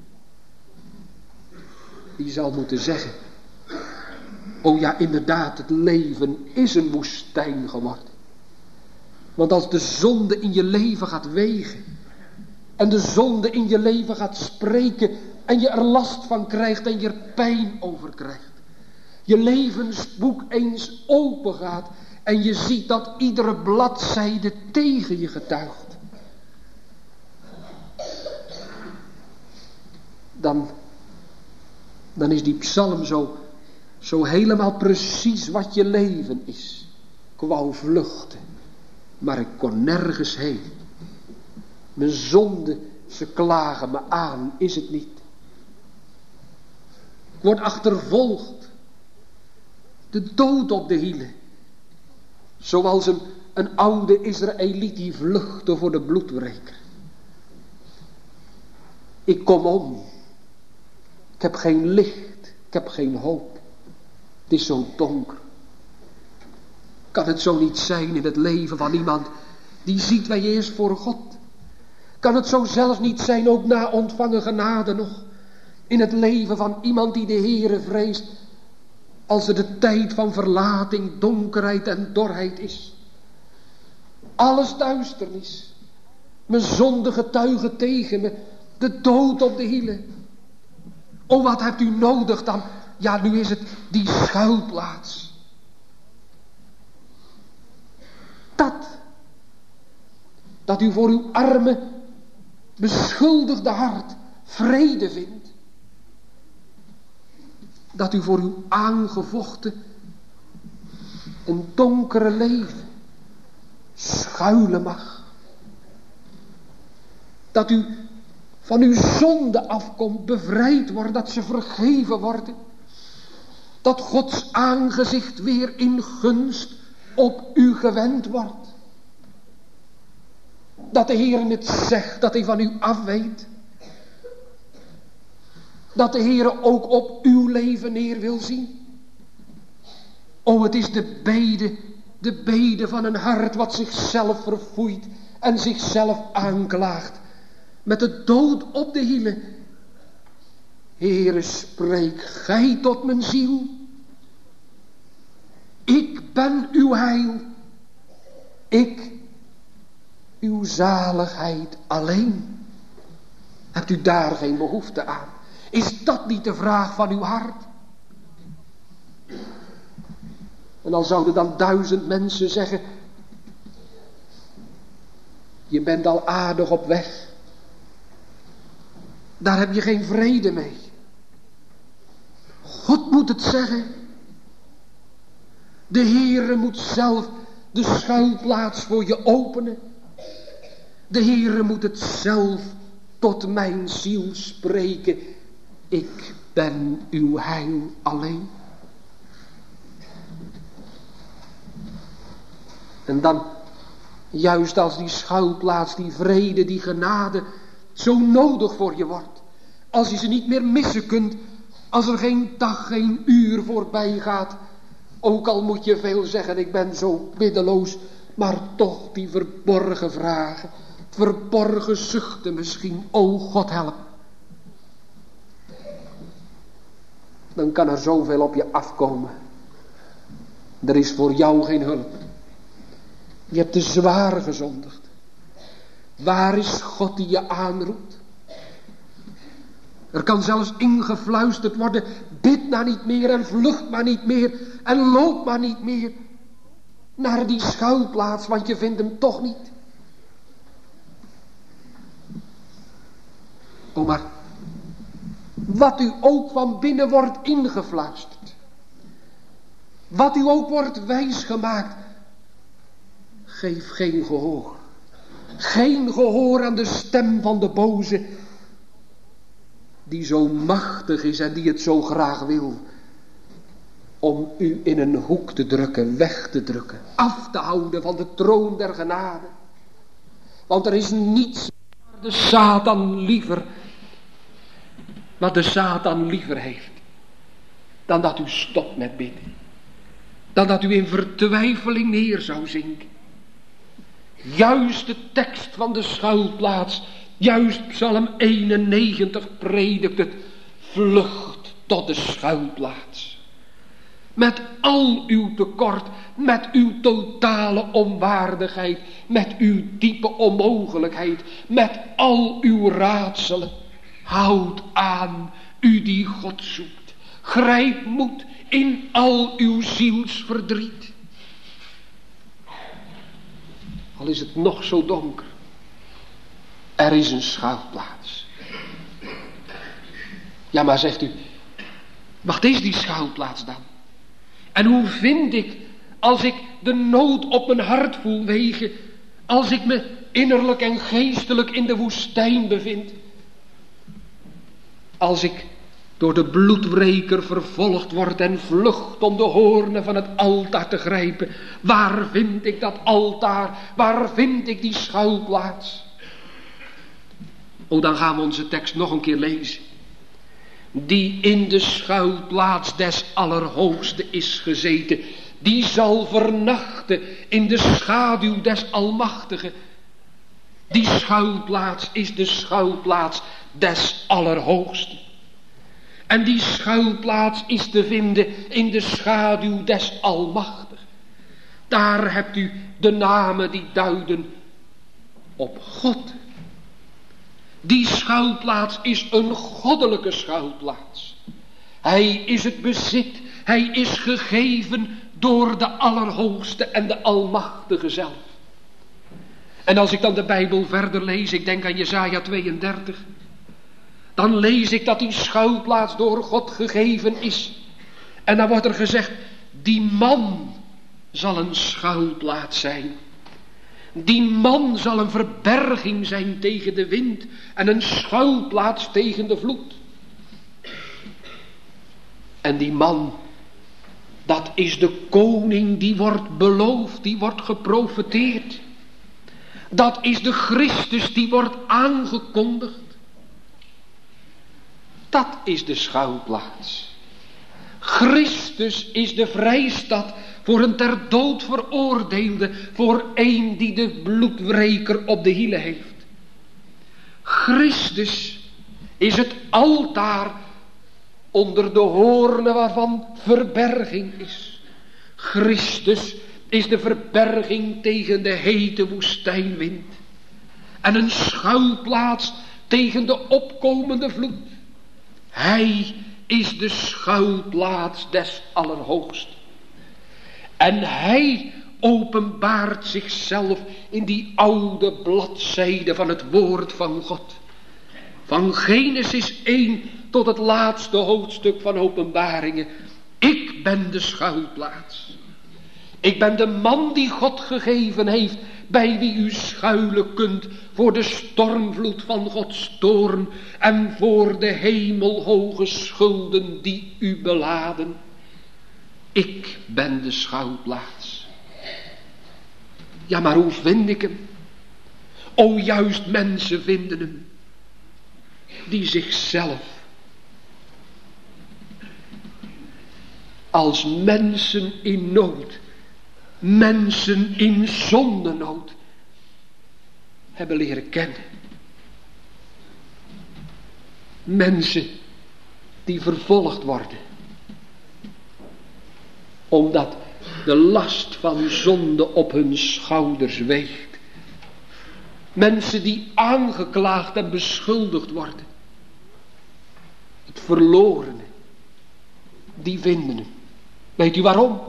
die zal moeten zeggen, oh ja, inderdaad, het leven is een woestijn geworden. Want als de zonde in je leven gaat wegen en de zonde in je leven gaat spreken en je er last van krijgt en je er pijn over krijgt, je levensboek eens open gaat en je ziet dat iedere bladzijde tegen je getuigt, dan, dan is die psalm zo, zo helemaal precies wat je leven is. Ik wou vluchten, maar ik kon nergens heen. Mijn zonden, ze klagen me aan, is het niet? Ik word achtervolgd. De dood op de hielen. Zoals een, Een oude Israëliet die vluchtte voor de bloedwreker. Ik kom om. Ik heb geen licht. Ik heb geen hoop. Het is zo donker. Kan het zo niet zijn in het leven van iemand die ziet wij eerst voor God? Kan het zo zelfs niet zijn, ook na ontvangen genade nog, in het leven van iemand die de Heere vreest, als er de tijd van verlating, donkerheid en dorheid is? Alles duisternis. Mijn zonde getuigen tegen me. De dood op de hielen. O, wat hebt u nodig dan? Ja, nu is het die schuilplaats. Dat. Dat u voor uw arme, beschuldigde hart vrede vindt. Dat u voor uw aangevochten en donkere leven schuilen mag. Dat u van uw zonde afkomt, bevrijd wordt, dat ze vergeven worden. Dat Gods aangezicht weer in gunst op u gewend wordt. Dat de Heer het zegt, dat hij van u afweet. Dat de Heer ook op uw leven neer wil zien. O, het is de bede, de bede van een hart wat zichzelf verfoeit en zichzelf aanklaagt. Met de dood op de hielen. Heere, spreek gij tot mijn ziel. Ik ben uw heil. Ik, uw zaligheid alleen. Hebt u daar geen behoefte aan? Is dat niet de vraag van uw hart? En al zouden dan duizend mensen zeggen: je bent al aardig op weg. Daar heb je geen vrede mee. God moet het zeggen. De Heere moet zelf de schuilplaats voor je openen. De Heere moet het zelf tot mijn ziel spreken. Ik ben uw heil alleen. En dan, juist als die schuilplaats, die vrede, die genade zo nodig voor je wordt. Als je ze niet meer missen kunt. Als er geen dag, geen uur voorbij gaat. Ook al moet je veel zeggen, ik ben zo middeloos. Maar toch die verborgen vragen. Verborgen zuchten misschien. O God, help. Dan kan er zoveel op je afkomen. Er is voor jou geen hulp. Je hebt te zwaar gezondigd. Waar is God die je aanroept? Er kan zelfs ingefluisterd worden: bid maar niet meer en vlucht maar niet meer en loop maar niet meer naar die schuilplaats, want je vindt hem toch niet. O, maar wat u ook van binnen wordt ingefluisterd, wat u ook wordt wijsgemaakt, geef geen gehoor. Geen gehoor aan de stem van de boze, die zo machtig is en die het zo graag wil om u in een hoek te drukken, weg te drukken, af te houden van de troon der genade. Want er is niets waar de Satan liever, wat de Satan liever heeft, dan dat u stopt met bidden. Dan dat u in vertwijfeling neer zou zinken. Juist de tekst van de schuilplaats, juist Psalm eenennegentig predikt het: vlucht tot de schuilplaats. Met al uw tekort, met uw totale onwaardigheid, met uw diepe onmogelijkheid, met al uw raadselen. Houd aan, u die God zoekt. Grijp moed in al uw zielsverdriet. Al is het nog zo donker. Er is een schuilplaats. Ja, maar zegt u, wat is die schuilplaats dan? En hoe vind ik, als ik de nood op mijn hart voel wegen, als ik me innerlijk en geestelijk in de woestijn bevind, als ik door de bloedwreker vervolgd wordt en vlucht om de hoornen van het altaar te grijpen. Waar vind ik dat altaar? Waar vind ik die schuilplaats? Oh, dan gaan we onze tekst nog een keer lezen. Die in de schuilplaats des Allerhoogste is gezeten, die zal vernachten in de schaduw des Almachtigen. Die schuilplaats is de schuilplaats des Allerhoogste. En die schuilplaats is te vinden in de schaduw des Almachtigen. Daar hebt u de namen die duiden op God. Die schuilplaats is een goddelijke schuilplaats. Hij is het bezit, hij is gegeven door de Allerhoogste en de Almachtige zelf. En als ik dan de Bijbel verder lees, ik denk aan Jesaja tweeëndertig, dan lees ik dat die schuilplaats door God gegeven is. En dan wordt er gezegd, die man zal een schuilplaats zijn. Die man zal een verberging zijn tegen de wind en een schuilplaats tegen de vloed. En die man, dat is de koning die wordt beloofd, die wordt geprofeteerd. Dat is de Christus die wordt aangekondigd. Dat is de schuilplaats. Christus is de vrijstad voor een ter dood veroordeelde, voor een die de bloedwreker op de hielen heeft. Christus is het altaar onder de hoornen waarvan verberging is. Christus is de verberging tegen de hete woestijnwind en een schuilplaats tegen de opkomende vloed. Hij is de schuilplaats des Allerhoogsten. En hij openbaart zichzelf in die oude bladzijde van het woord van God. Van Genesis één tot het laatste hoofdstuk van Openbaringen. Ik ben de schuilplaats. Ik ben de man die God gegeven heeft, bij wie u schuilen kunt voor de stormvloed van Gods toorn en voor de hemelhoge schulden die u beladen. Ik ben de schuilplaats. Ja, maar hoe vind ik hem? O, juist mensen vinden hem die zichzelf als mensen in nood, mensen in zondenood hebben leren kennen. Mensen die vervolgd worden, omdat de last van zonde op hun schouders weegt. Mensen die aangeklaagd en beschuldigd worden. Het verlorene, die vinden hem. Weet u waarom?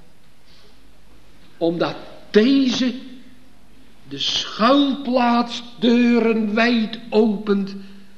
Omdat deze de schuilplaatsdeuren wijd opent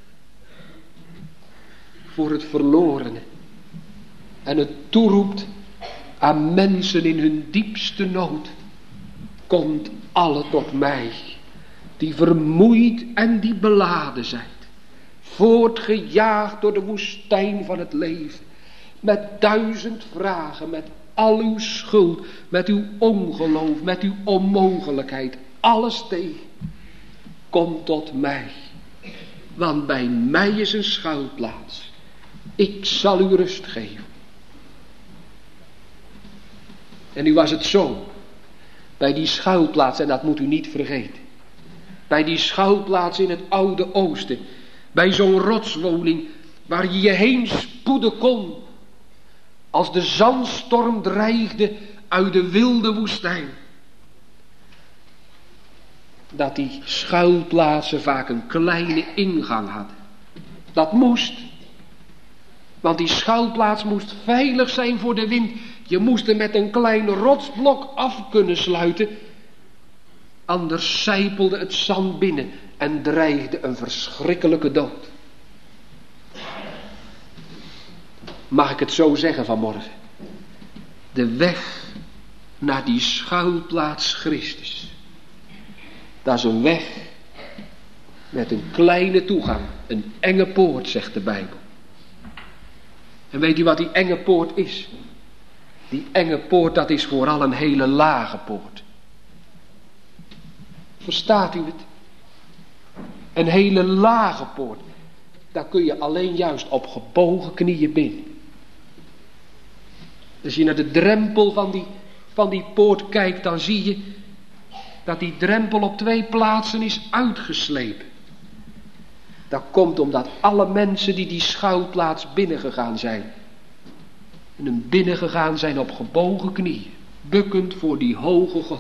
voor het verlorene. En het toeroept aan mensen in hun diepste nood. Komt alle tot mij, die vermoeid en die beladen zijn. Voortgejaagd door de woestijn van het leven. Met duizend vragen, met al uw schuld, met uw ongeloof, met uw onmogelijkheid. Alles tegen. Kom tot mij. Want bij mij is een schuilplaats. Ik zal u rust geven. En nu was het zo. Bij die schuilplaats, en dat moet u niet vergeten. Bij die schuilplaats in het Oude Oosten. Bij zo'n rotswoning waar je je heen spoeden kon. Als de zandstorm dreigde uit de wilde woestijn. Dat die schuilplaatsen vaak een kleine ingang hadden. Dat moest. Want die schuilplaats moest veilig zijn voor de wind. Je moest er met een klein rotsblok af kunnen sluiten. Anders sijpelde het zand binnen en dreigde een verschrikkelijke dood. Mag ik het zo zeggen vanmorgen? De weg naar die schuilplaats Christus. Dat is een weg met een kleine toegang. Een enge poort, zegt de Bijbel. En weet u wat die enge poort is? Die enge poort, dat is vooral een hele lage poort. Verstaat u het? Een hele lage poort. Daar kun je alleen juist op gebogen knieën binnen. Als je naar de drempel van die, van die poort kijkt, dan zie je dat die drempel op twee plaatsen is uitgeslepen. Dat komt omdat alle mensen die die schuilplaats binnengegaan zijn, en hem binnengegaan zijn op gebogen knieën, bukkend voor die hoge God.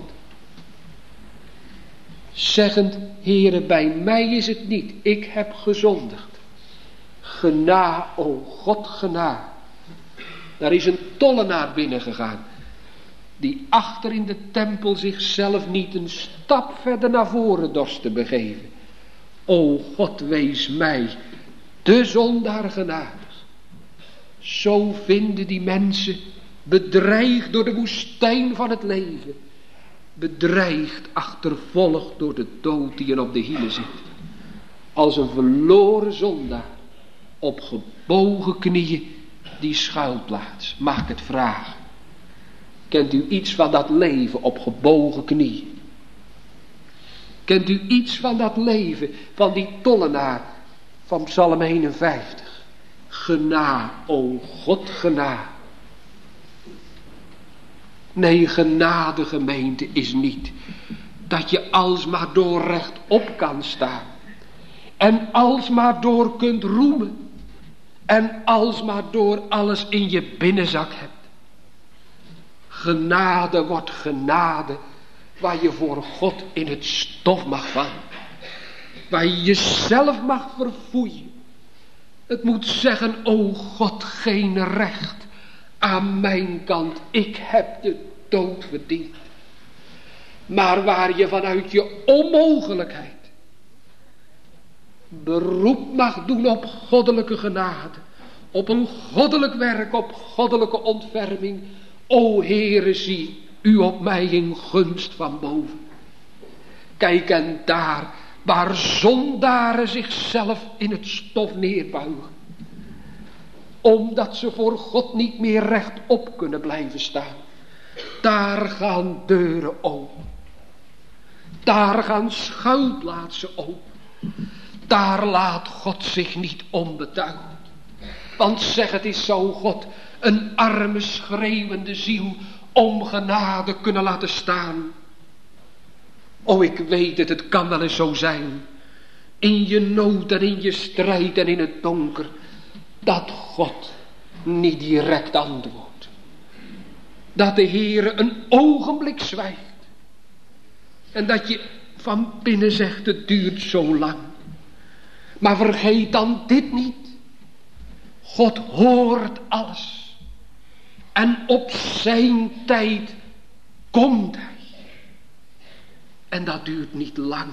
Zeggend, Heere, bij mij is het niet, ik heb gezondigd. Gena, o God, gena. Daar is een tollenaar binnengegaan, die achter in de tempel zichzelf niet een stap verder naar voren dorst te begeven. O God, wees mij, de zondaar, genadig. Zo vinden die mensen, bedreigd door de woestijn van het leven, bedreigd, achtervolgd door de dood die er op de hielen zit, als een verloren zondaar, op gebogen knieën, die schuilplaats. Mag ik het vragen? Kent u iets van dat leven op gebogen knieën? Kent u iets van dat leven van die tollenaar van Psalm eenenvijftig? Gena, o God, gena. Nee, genade, gemeente, is niet dat je alsmaar door rechtop kan staan en alsmaar door kunt roemen en alsmaar door alles in je binnenzak hebt. Genade wordt genade waar je voor God in het stof mag vallen, waar je jezelf mag verfoeien. Het moet zeggen, o God, geen recht aan mijn kant, ik heb de dood verdiend. Maar waar je vanuit je onmogelijkheid beroep mag doen op goddelijke genade, op een goddelijk werk, op goddelijke ontferming. O Heere, zie u op mij in gunst van boven. Kijk, en daar waar zondaren zichzelf in het stof neerbuigen, omdat ze voor God niet meer rechtop kunnen blijven staan, daar gaan deuren open. Daar gaan schuilplaatsen open. Daar laat God zich niet onbetuigen. Want zeg, het is zo God een arme schreeuwende ziel om genade kunnen laten staan. O, ik weet het, het kan wel eens zo zijn, in je nood en in je strijd en in het donker, dat God niet direct antwoordt. Dat de Heere een ogenblik zwijgt. En dat je van binnen zegt, het duurt zo lang. Maar vergeet dan dit niet. God hoort alles. En op zijn tijd komt hij. En dat duurt niet lang.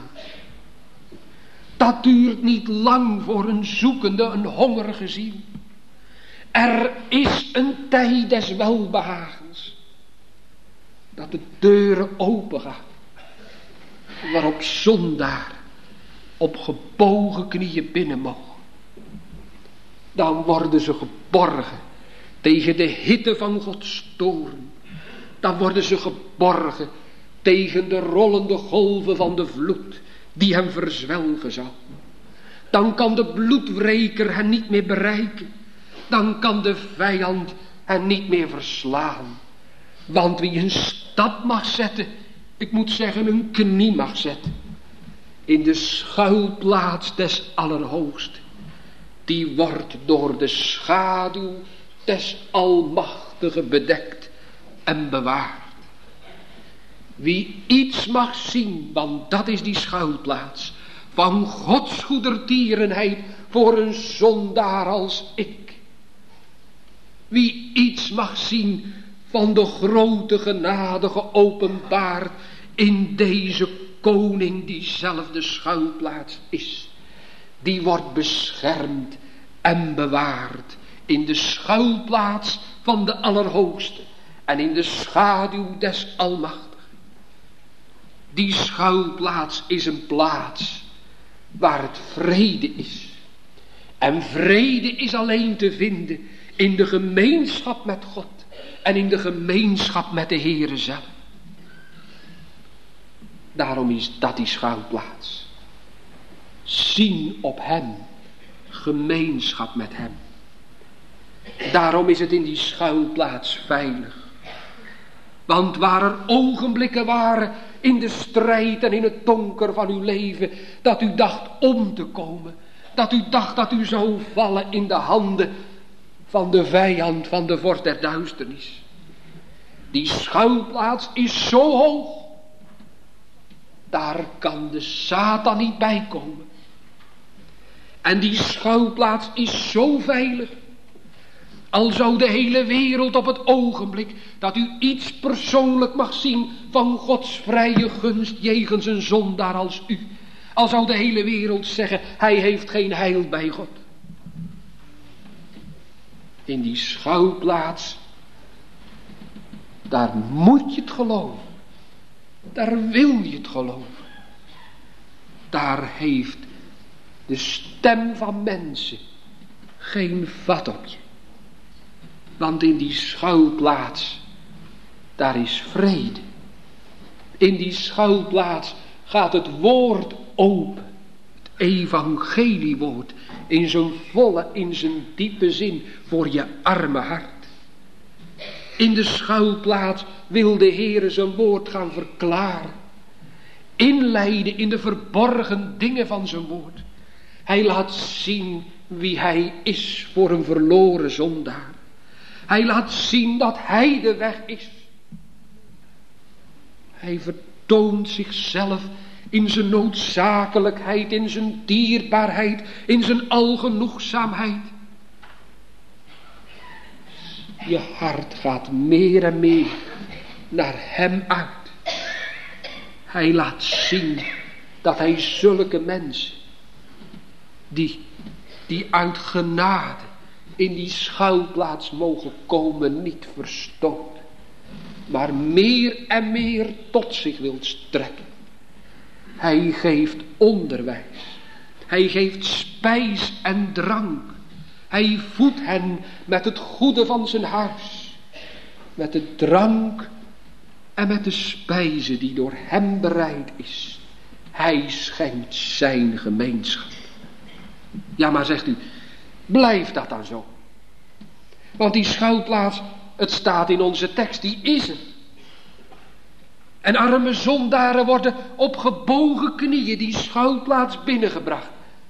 Dat duurt niet lang voor een zoekende, een hongerige ziel. Er is een tijd des welbehagens. Dat de deuren open gaan. Waarop zondaar op gebogen knieën binnen mogen. Dan worden ze geborgen tegen de hitte van Gods toorn. Dan worden ze geborgen tegen de rollende golven van de vloed die hem verzwelgen zal. Dan kan de bloedwreker hen niet meer bereiken. Dan kan de vijand hen niet meer verslaan. Want wie een stap mag zetten, ik moet zeggen een knie mag zetten, in de schuilplaats des Allerhoogsten, die wordt door de schaduw des Almachtigen bedekt en bewaard. Wie iets mag zien, want dat is die schuilplaats, van Gods goedertierenheid voor een zondaar als ik. Wie iets mag zien van de grote genade geopenbaard in deze koning die zelf de schuilplaats is. Die wordt beschermd en bewaard in de schuilplaats van de Allerhoogste en in de schaduw des Almachtigen. Die schuilplaats is een plaats waar het vrede is. En vrede is alleen te vinden In de gemeenschap met God en in de gemeenschap met de Heere zelf. Daarom is dat die schuilplaats. Zien op hem, gemeenschap met hem. Daarom is het in die schuilplaats veilig. Want waar er ogenblikken waren in de strijd en in het donker van uw leven, dat u dacht om te komen, dat u dacht dat u zou vallen in de handen van de vijand, van de vorst der duisternis. Die schuilplaats is zo hoog, daar kan de Satan niet bij komen. En die schuilplaats is zo veilig, al zou de hele wereld op het ogenblik dat u iets persoonlijk mag zien van Gods vrije gunst jegens een zondaar als u. Al zou de hele wereld zeggen, hij heeft geen heil bij God. In die schuilplaats, daar moet je het geloven. Daar wil je het geloven. Daar heeft de stem van mensen geen vat op je. Want in die schuilplaats, daar is vrede. In die schuilplaats gaat het woord open. Het evangeliewoord in zijn volle, in zijn diepe zin voor je arme hart. In de schuilplaats wil de Heere zijn woord gaan verklaren. Inleiden in de verborgen dingen van zijn woord. Hij laat zien wie hij is voor een verloren zondaar. Hij laat zien dat hij de weg is. Hij vertoont zichzelf in zijn noodzakelijkheid, in zijn dierbaarheid, in zijn algenoegzaamheid. Je hart gaat meer en meer naar hem uit. Hij laat zien dat hij zulke mensen, die, die uit genade in die schuilplaats mogen komen, niet verstoot, maar meer en meer tot zich wil strekken. Hij geeft onderwijs. Hij geeft spijs en drank. Hij voedt hen met het goede van zijn huis. Met de drank en met de spijze die door hem bereid is. Hij schenkt zijn gemeenschap. Ja, maar zegt u, blijft dat dan zo? Want die schuilplaats, het staat in onze tekst, die is er. En arme zondaren worden op gebogen knieën die schuilplaats binnengebracht.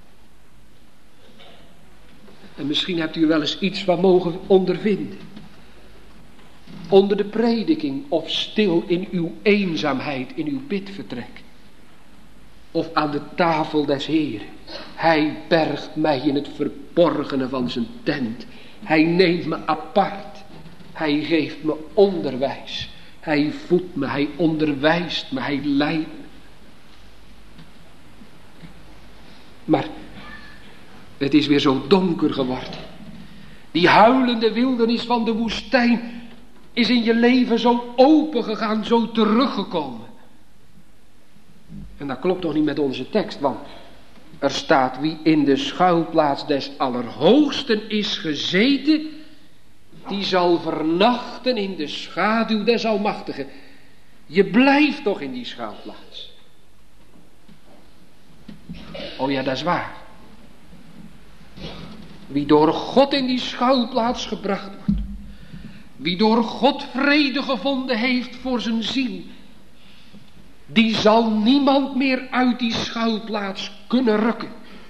En misschien hebt u er wel eens iets van mogen ondervinden. Onder de prediking of stil in uw eenzaamheid, in uw bidvertrek. Of aan de tafel des Heeren. Hij bergt mij in het verborgene van zijn tent. Hij neemt me apart. Hij geeft me onderwijs. Hij voedt me, hij onderwijst me, hij leidt me. Maar het is weer zo donker geworden. Die huilende wildernis van de woestijn is in je leven zo open gegaan, zo teruggekomen. En dat klopt toch niet met onze tekst, want er staat wie in de schuilplaats des Allerhoogsten is gezeten, die zal vernachten in de schaduw des Almachtigen. Je blijft toch in die schuilplaats. Oh ja, dat is waar. Wie door God in die schuilplaats gebracht wordt. Wie door God vrede gevonden heeft voor zijn ziel. Die zal niemand meer uit die schuilplaats kunnen rukken.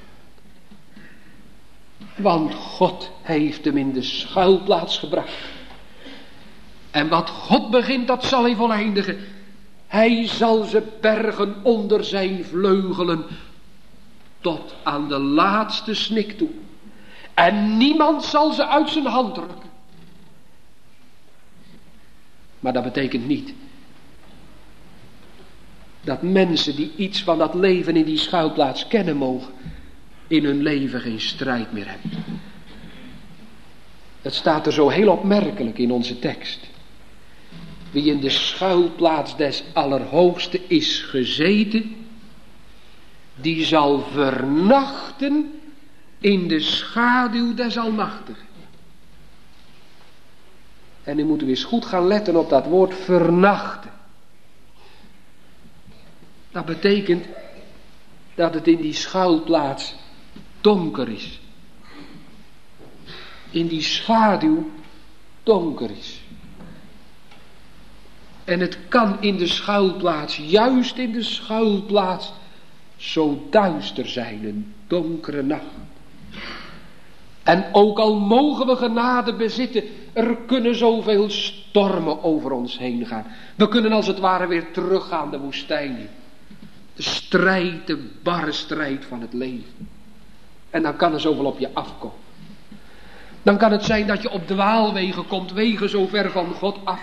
Want God heeft hem in de schuilplaats gebracht. En wat God begint, dat zal hij voleindigen. Hij zal ze bergen onder zijn vleugelen. Tot aan de laatste snik toe. En niemand zal ze uit zijn hand rukken. Maar dat betekent niet dat mensen die iets van dat leven in die schuilplaats kennen mogen, in hun leven geen strijd meer hebben. Het staat er zo heel opmerkelijk in onze tekst. Wie in de schuilplaats des Allerhoogste is gezeten, die zal vernachten in de schaduw des Almachtigen. En nu moeten we eens goed gaan letten op dat woord vernachten. Dat betekent dat het in die schuilplaats donker is. In die schaduw donker is. En het kan in de schuilplaats, juist in de schuilplaats, zo duister zijn, een donkere nacht. En ook al mogen we genade bezitten, er kunnen zoveel stormen over ons heen gaan. We kunnen als het ware weer teruggaan de woestijn in. De strijd, de barre strijd van het leven. En dan kan er zoveel op je afkomen. Dan kan het zijn dat je op dwaalwegen komt, wegen zo ver van God af.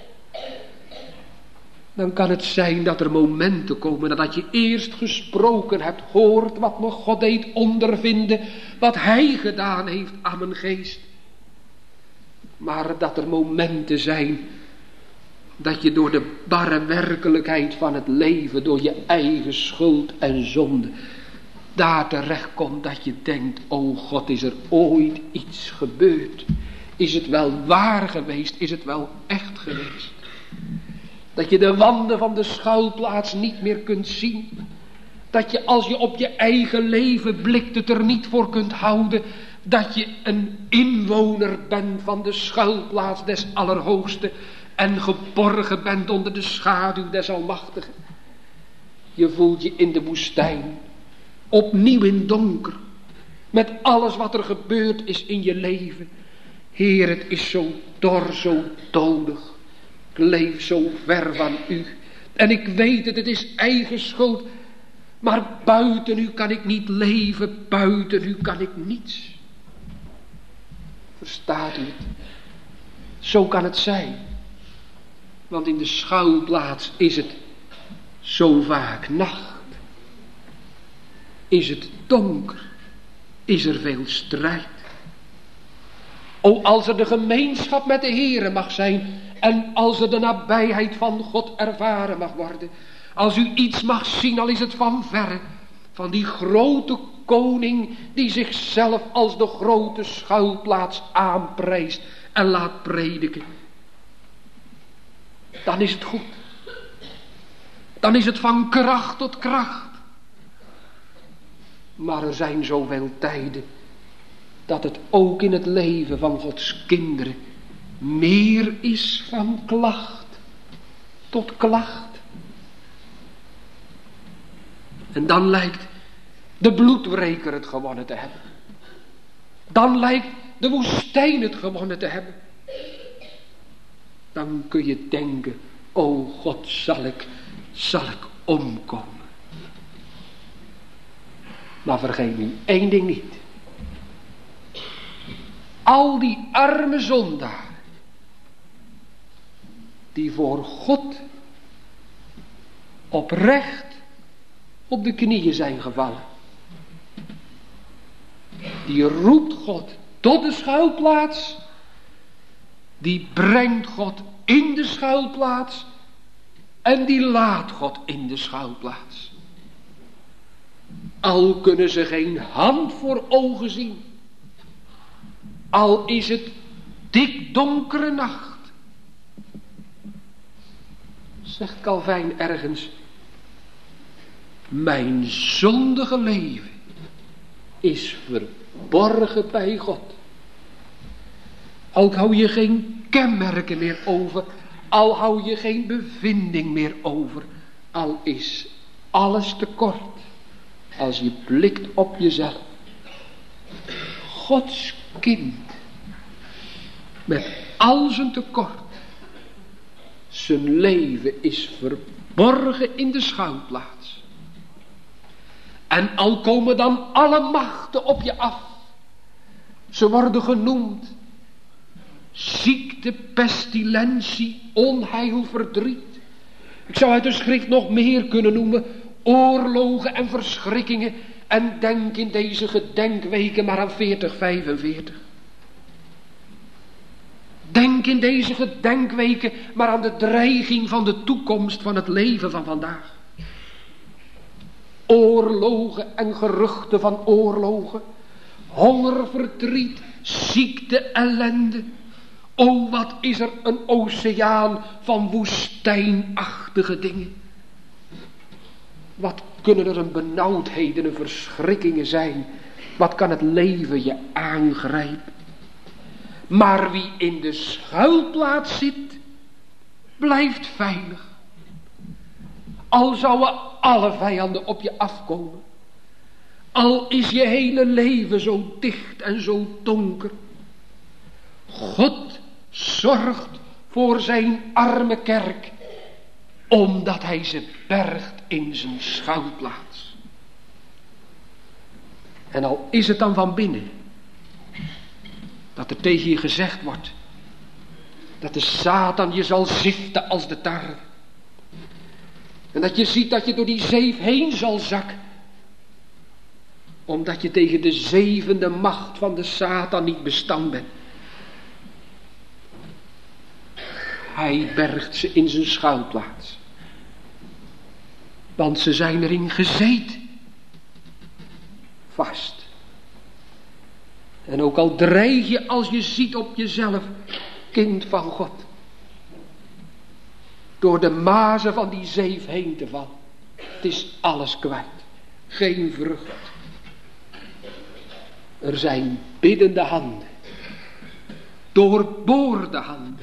Dan kan het zijn dat er momenten komen nadat je eerst gesproken hebt, hoort wat me God deed ondervinden, wat Hij gedaan heeft aan mijn geest. Maar dat er momenten zijn dat je door de barre werkelijkheid van het leven, door je eigen schuld en zonde, daar terecht komt dat je denkt, o God, is er ooit iets gebeurd? Is het wel waar geweest? Is het wel echt geweest? Dat je de wanden van de schuilplaats niet meer kunt zien. Dat je als je op je eigen leven blikt het er niet voor kunt houden. Dat je een inwoner bent van de schuilplaats des Allerhoogste. En geborgen bent onder de schaduw des Almachtigen. Je voelt je in de woestijn. Opnieuw in donker. Met alles wat er gebeurd is in je leven. Heer, het is zo dor, zo dodig. Ik leef zo ver van u. En ik weet het, het is eigen schuld. Maar buiten u kan ik niet leven. Buiten u kan ik niets. Verstaat u het? Zo kan het zijn. Want in de schuilplaats is het zo vaak nacht. Is het donker. Is er veel strijd. O, als er de gemeenschap met de Heere mag zijn. En als er de nabijheid van God ervaren mag worden. Als u iets mag zien, al is het van verre. Van die grote koning die zichzelf als de grote schuilplaats aanprijst en laat prediken. Dan is het goed. Dan is het van kracht tot kracht. Maar er zijn zoveel tijden dat het ook in het leven van Gods kinderen meer is van klacht tot klacht. En dan lijkt de bloedbreker het gewonnen te hebben. Dan lijkt de woestijn het gewonnen te hebben. Dan kun je denken, o God, zal ik, zal ik omkomen. Maar vergeet nu één ding niet. Al die arme zondaren, die voor God oprecht op de knieën zijn gevallen. Die roept God tot de schuilplaats. Die brengt God in de schuilplaats. En die laat God in de schuilplaats. Al kunnen ze geen hand voor ogen zien. Al is het dik donkere nacht. Zegt Calvijn ergens. Mijn zondige leven is verborgen bij God. Al hou je geen kenmerken meer over. Al hou je geen bevinding meer over. Al is alles tekort. Als je blikt op jezelf. Gods kind. Met al zijn tekort. Zijn leven is verborgen in de schuilplaats. En al komen dan alle machten op je af. Ze worden genoemd. Ziekte, pestilentie, onheil, verdriet. Ik zou uit de schrift nog meer kunnen noemen. Oorlogen en verschrikkingen. En denk in deze gedenkweken maar aan veertig vijfenveertig. Denk in deze gedenkweken maar aan de dreiging van de toekomst van het leven van vandaag. Oorlogen en geruchten van oorlogen. Honger, verdriet, ziekte, ellende. O, wat is er een oceaan van woestijnachtige dingen. Wat kunnen er een benauwdheden, een verschrikkingen zijn. Wat kan het leven je aangrijpen. Maar wie in de schuilplaats zit, blijft veilig. Al zouden alle vijanden op je afkomen. Al is je hele leven zo dicht en zo donker. God zorgt voor zijn arme kerk, omdat hij ze bergt in zijn schuilplaats. En al is het dan van binnen, dat er tegen je gezegd wordt, dat de Satan je zal ziften als de tarwe. En dat je ziet dat je door die zeef heen zal zakken. Omdat je tegen de zevende macht van de Satan niet bestand bent. Hij bergt ze in zijn schuilplaats. Want ze zijn erin gezeten. Vast. En ook al dreig je als je ziet op jezelf, kind van God, door de mazen van die zeef heen te vallen. Het is alles kwijt. Geen vrucht. Er zijn biddende handen. Doorboorde handen.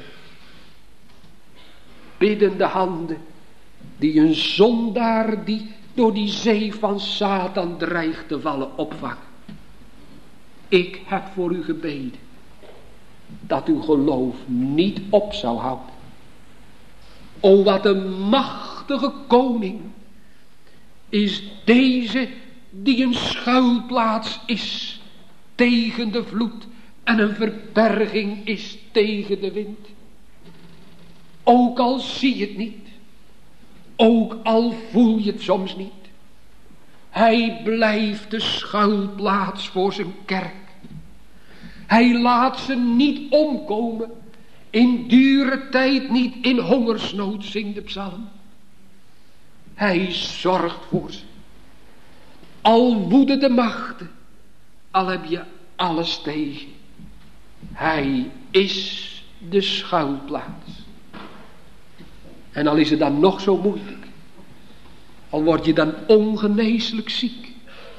Biddende handen. Die een zondaar die door die zeef van Satan dreigt te vallen opvangen. Ik heb voor u gebeden. Dat uw geloof niet op zou houden. O, wat een machtige koning is deze die een schuilplaats is tegen de vloed en een verberging is tegen de wind. Ook al zie je het niet, ook al voel je het soms niet, hij blijft de schuilplaats voor zijn kerk. Hij laat ze niet omkomen. In dure tijd niet, in hongersnood, zingt de psalm. Hij zorgt voor ze. Al woeden de machten, al heb je alles tegen. Hij is de schuilplaats. En al is het dan nog zo moeilijk. Al word je dan ongeneeslijk ziek.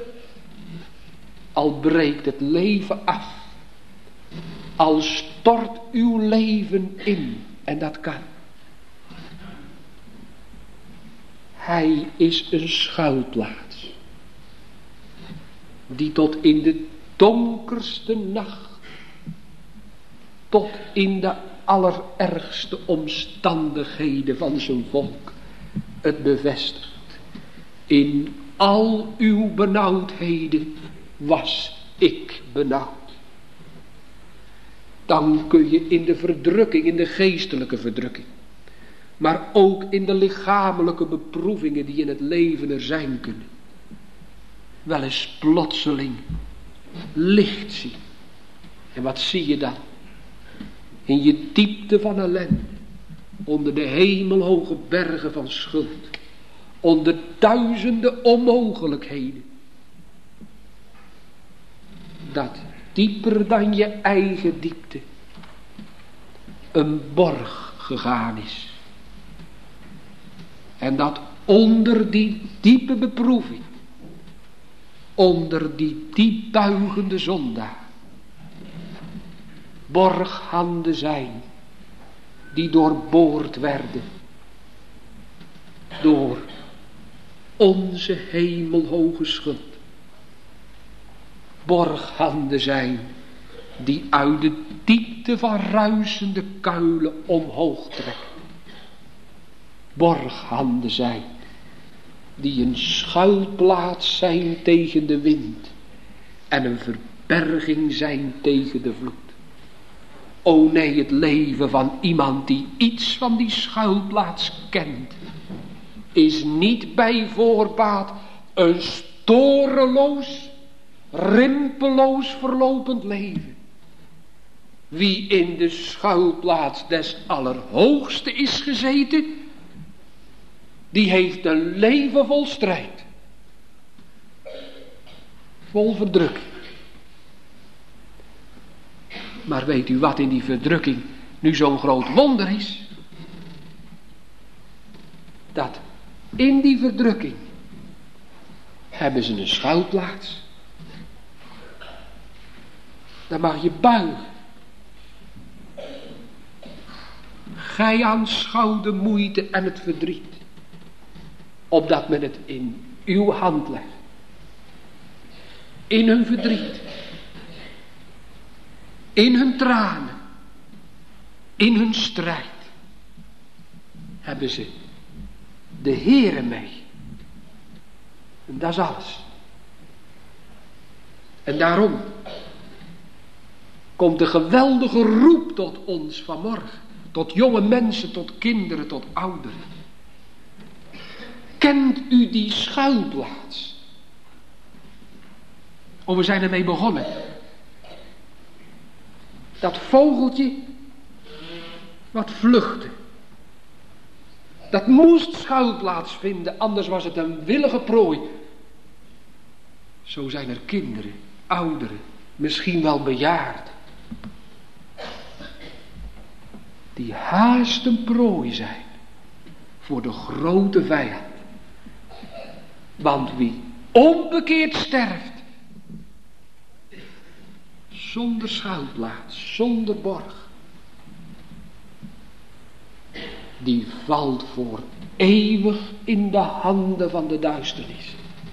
Al breekt het leven af. Al stort uw leven in. En dat kan. Hij is een schuilplaats. Die tot in de donkerste nacht. Tot in de allerergste omstandigheden van zijn volk. Het bevestigt. In al uw benauwdheden was ik benauwd. Dan kun je in de verdrukking, in de geestelijke verdrukking, maar ook in de lichamelijke beproevingen die in het leven er zijn kunnen, wel eens plotseling licht zien. En wat zie je dan? In je diepte van ellende, onder de hemelhoge bergen van schuld, onder duizenden onmogelijkheden, dat dieper dan je eigen diepte een borg gegaan is. En dat onder die diepe beproeving, onder die diep buigende zondaar, borghanden zijn die doorboord werden door onze hemelhoge schuld. Borghanden zijn die uit de diepte van ruisende kuilen omhoog trekken. Borghanden zijn die een schuilplaats zijn tegen de wind en een verberging zijn tegen de vloed. O nee, het leven van iemand die iets van die schuilplaats kent, is niet bij voorbaat een storeloos, rimpeloos verlopend leven. Wie in de schuilplaats des Allerhoogste is gezeten, die heeft een leven vol strijd, vol verdrukking. Maar weet u wat, in die verdrukking nu zo'n groot wonder is, dat in die verdrukking hebben ze een schuilplaats. Dan mag je buigen. Gij aanschouwt de moeite en het verdriet, opdat men het in uw hand legt. In hun verdriet, in hun tranen, in hun strijd, hebben ze de Heere mee. En dat is alles. En daarom komt de geweldige roep tot ons vanmorgen. Tot jonge mensen, tot kinderen, tot ouderen. Kent u die schuilplaats? Oh, we zijn ermee begonnen. Dat vogeltje wat vluchtte. Dat moest schuilplaats vinden, anders was het een willige prooi. Zo zijn er kinderen, ouderen, misschien wel bejaarden, die haast een prooi zijn voor de grote vijand. Want wie onbekeerd sterft, zonder schuilplaats, zonder borg, die valt voor eeuwig in de handen van de duisternis.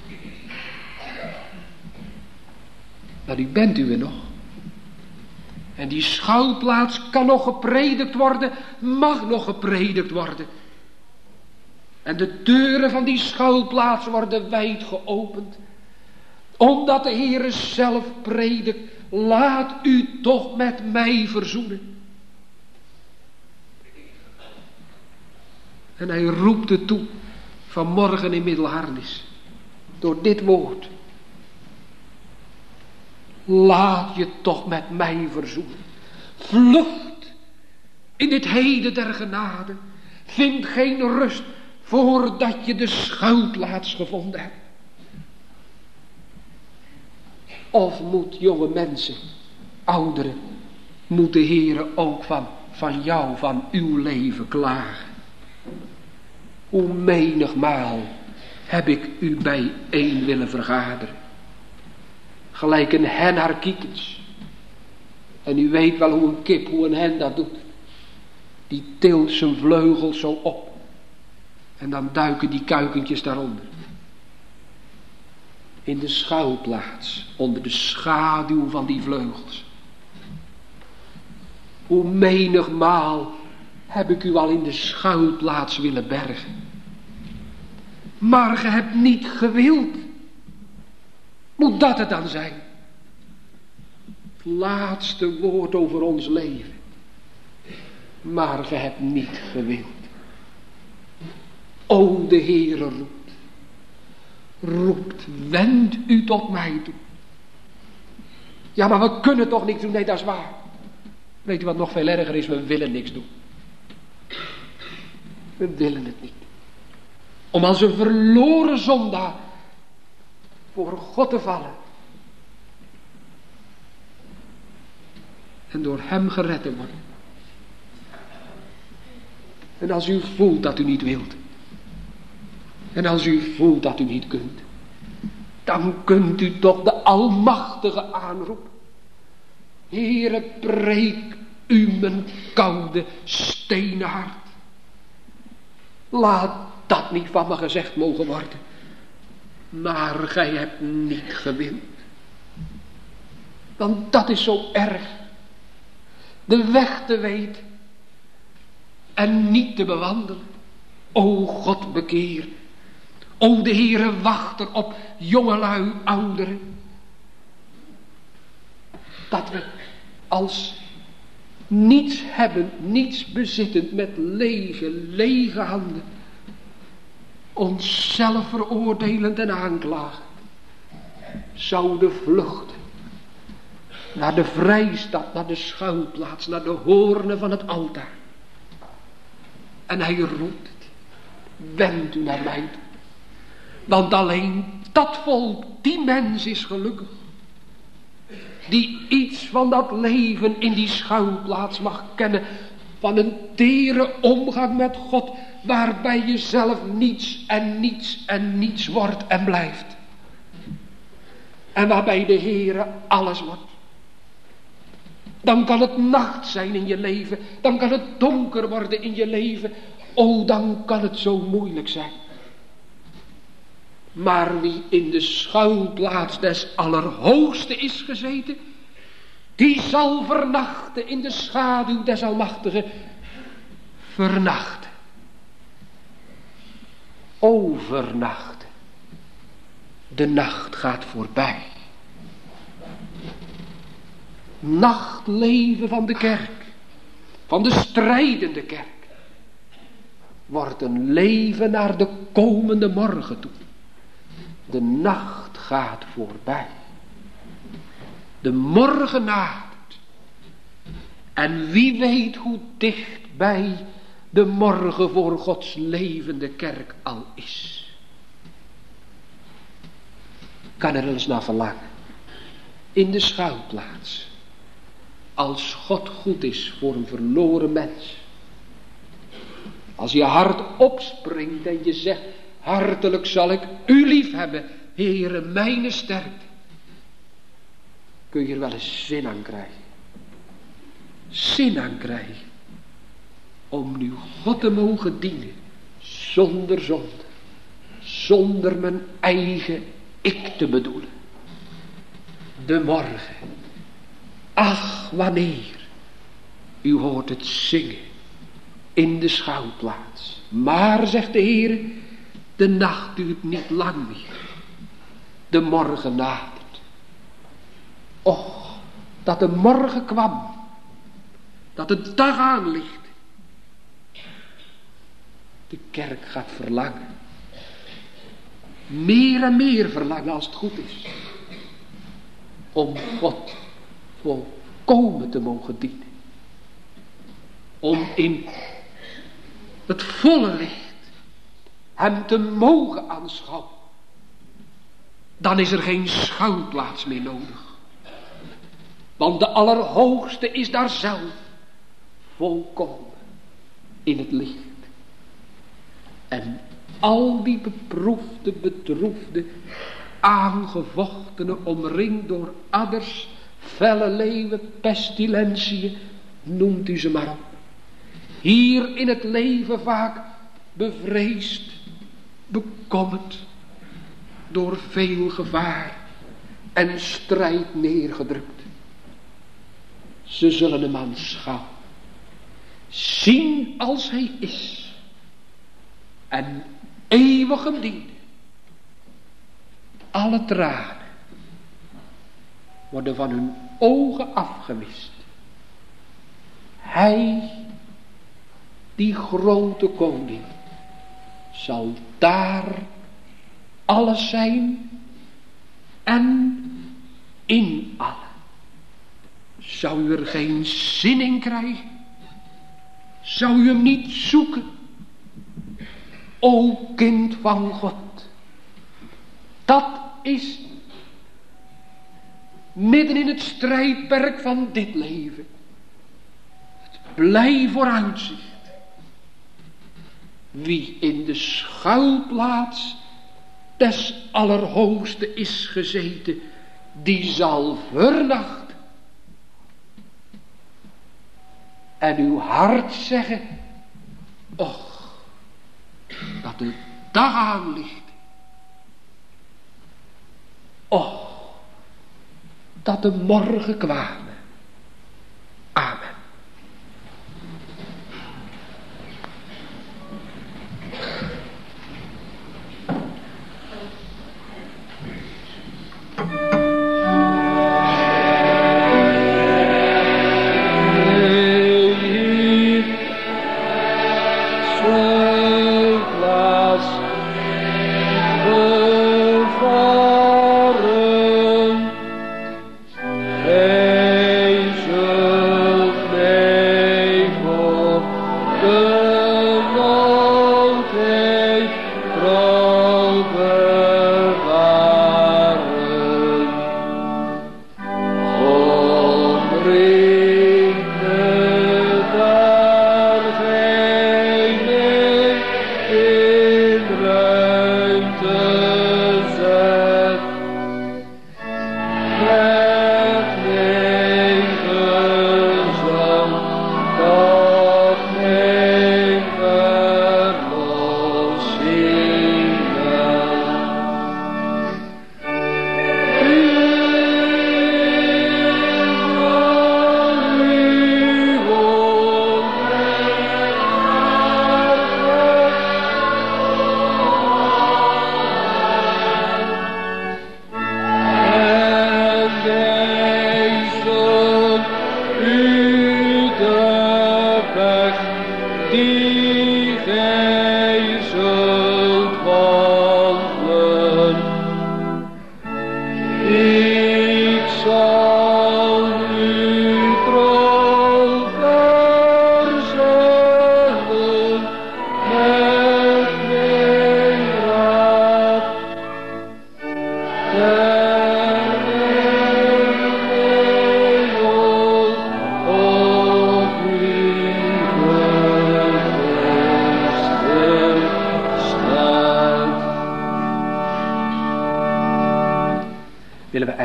Maar u bent u er nog. En die schuilplaats kan nog gepredikt worden, mag nog gepredikt worden. En de deuren van die schuilplaats worden wijd geopend. Omdat de Heere zelf predikt, laat u toch met mij verzoenen. En hij roept het toe, vanmorgen in Middelharnis, door dit woord. Laat je toch met mij verzoenen. Vlucht in dit heden der genade. Vind geen rust voordat je de schuilplaats gevonden hebt. Of moet jonge mensen, ouderen, moet de Heere ook van, van jou, van uw leven klagen. Hoe menigmaal heb ik u bijeen willen vergaderen. Gelijk een hen haar kiekens. En u weet wel hoe een kip, hoe een hen dat doet. Die tilt zijn vleugels zo op. En dan duiken die kuikentjes daaronder. In de schuilplaats, onder de schaduw van die vleugels. Hoe menigmaal heb ik u al in de schuilplaats willen bergen. Maar ge hebt niet gewild. Moet dat het dan zijn? Het laatste woord over ons leven. Maar ge hebt niet gewild. O, de Heere roept. Roept, wend u tot mij toe. Ja, maar we kunnen toch niks doen? Nee, dat is waar. Weet u wat nog veel erger is? We willen niks doen. We willen het niet. Om als een verloren zondaar voor God te vallen. En door hem gered te worden. En als u voelt dat u niet wilt. En als u voelt dat u niet kunt. Dan kunt u toch de Almachtige aanroepen. Heere, breek u mijn koude stenen hart. Laat dat niet van me gezegd mogen worden. Maar gij hebt niet gewild. Want dat is zo erg. De weg te weten. En niet te bewandelen. O God, bekeer. O de Heere wacht er op jongelui, ouderen. Dat we als niets hebben, niets bezittend, met lege, lege handen, onszelf veroordelend en aanklagend, zouden vluchten naar de vrijstad, naar de schuilplaats, naar de hoornen van het altaar. En hij roept het, wend u naar mij toe. Want alleen dat volk, die mens is gelukkig. Die iets van dat leven in die schuilplaats mag kennen. van een tere omgang met God, waarbij je zelf niets en niets en niets wordt en blijft. En waarbij de Heere alles wordt. Dan kan het nacht zijn in je leven, dan kan het donker worden in je leven. O, dan kan het zo moeilijk zijn. Maar wie in de schuilplaats des Allerhoogste is gezeten, die zal vernachten in de schaduw des Almachtigen. Vernachten. O, vernachten. De nacht gaat voorbij. Nachtleven van de kerk, van de strijdende kerk, wordt een leven naar de komende morgen toe. De nacht gaat voorbij. De morgen nadert. En wie weet hoe dichtbij de morgen voor Gods levende kerk al is. Kan er eens naar verlangen. In de schuilplaats. Als God goed is voor een verloren mens. Als je hart opspringt en je zegt, hartelijk zal ik u lief hebben, Heere, mijne sterkte. Kun je er wel eens zin aan krijgen. Zin aan krijgen. Om nu God te mogen dienen. Zonder zonde. Zonder mijn eigen ik te bedoelen. De morgen. Ach, wanneer. U hoort het zingen. In de schuilplaats. Maar, zegt de Heer, de nacht duurt niet lang meer. De morgen nadert. Och, dat de morgen kwam. Dat de dag aanligt. De kerk gaat verlangen. Meer en meer verlangen als het goed is. Om God volkomen te mogen dienen. Om in het volle licht hem te mogen aanschouwen. Dan is er geen schuilplaats meer nodig. Want de Allerhoogste is daar zelf volkomen in het licht. En al die beproefde, bedroefde, aangevochtene, omringd door adders, felle leeuwen, pestilentiën, noemt u ze maar op. Hier in het leven vaak bevreesd, bekommerd, door veel gevaar en strijd neergedrukt. Ze zullen hem aanschouwen, zien als hij is en eeuwig hem dienen. Alle tranen worden van hun ogen afgewist. Hij, die grote koning, zal daar alles zijn en in allen. Zou u er geen zin in krijgen? Zou u hem niet zoeken? O kind van God, dat is midden in het strijdperk van dit leven het blij vooruitzicht. Wie in de schuilplaats des Allerhoogste is gezeten, die zal vernachten. En uw hart zeggen, och, dat de dag aanligt. Och, dat de morgen kwamen. Amen. Hey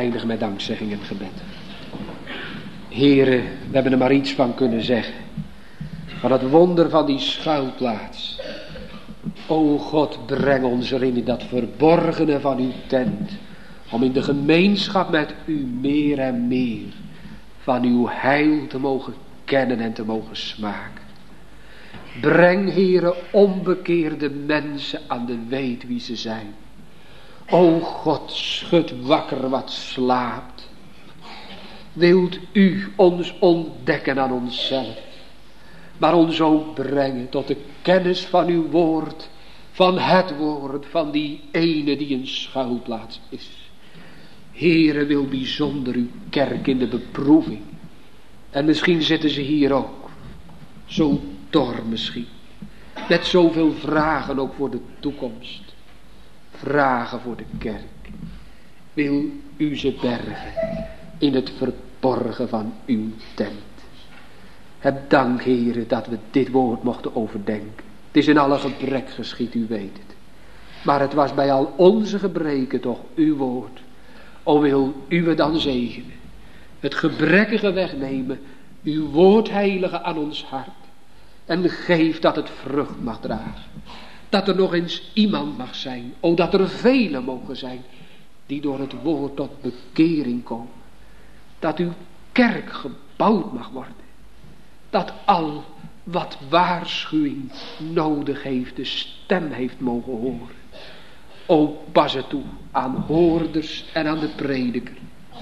eindigen met dankzegging en gebed. Here, we hebben er maar iets van kunnen zeggen. Van het wonder van die schuilplaats. O God, breng ons erin in dat verborgene van uw tent. Om in de gemeenschap met u meer en meer van uw heil te mogen kennen en te mogen smaken. Breng, Heere, onbekeerde mensen aan de weet wie ze zijn. O God, schud wakker wat slaapt. Wilt u ons ontdekken aan onszelf, maar ons ook brengen tot de kennis van uw woord, van het woord, van die ene die een schuilplaats is. Heere, wil bijzonder uw kerk in de beproeving. En misschien zitten ze hier ook, zo dor misschien, met zoveel vragen ook voor de toekomst. Vragen voor de kerk. Wil u ze bergen in het verborgen van uw tent. Heb dank, Heere, dat we dit woord mochten overdenken. Het is in alle gebrek geschied, u weet het. Maar het was bij al onze gebreken toch uw woord. O, wil u het dan zegenen. Het gebrekkige wegnemen. Uw woord heilige aan ons hart. En geef dat het vrucht mag dragen. Dat er nog eens iemand mag zijn. O, dat er velen mogen zijn. Die door het woord tot bekering komen. Dat uw kerk gebouwd mag worden. Dat al wat waarschuwing nodig heeft, de stem heeft mogen horen. O, pas het toe aan hoorders en aan de prediker.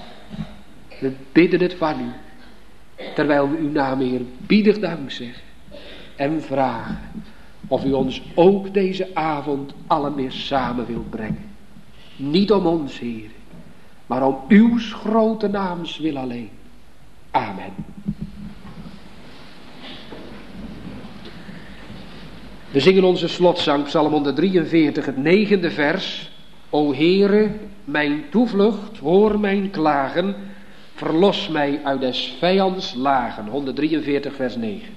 We bidden het van u. Terwijl we uw naam eerbiedig dank zeggen. En vragen of u ons ook deze avond allen weer samen wilt brengen. Niet om ons, Heer, maar om uw grote naams wil alleen. Amen. We zingen onze slotzang, Psalm honderddrieënveertig, het negende vers. O Heere, mijn toevlucht, hoor mijn klagen, verlos mij uit des vijands lagen. honderddrieënveertig, vers negen.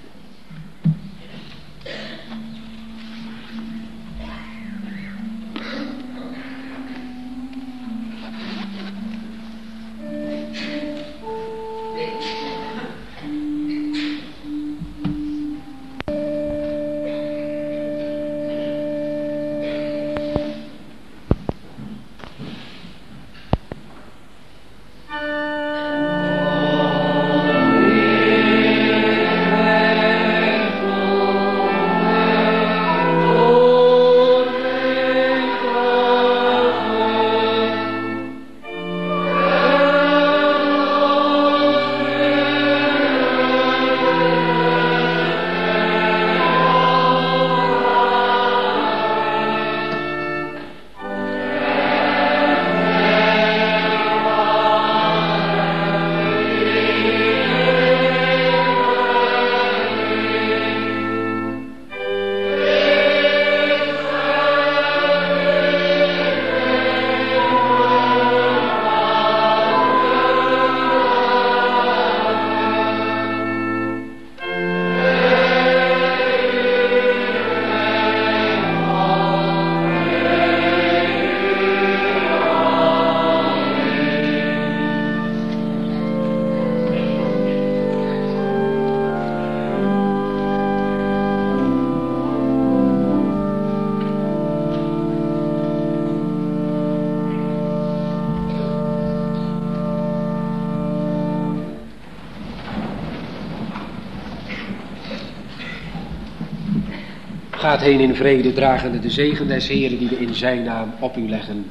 Gaat heen in vrede, dragende de zegen des Heeren die we in zijn naam op u leggen.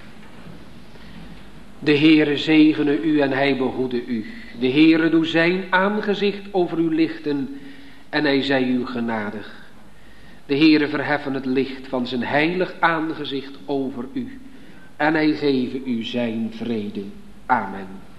De Heere zegene u en hij behoede u. De Heere doe zijn aangezicht over u lichten en hij zij u genadig. De Heere verheffen het licht van zijn heilig aangezicht over u en hij geven u zijn vrede. Amen.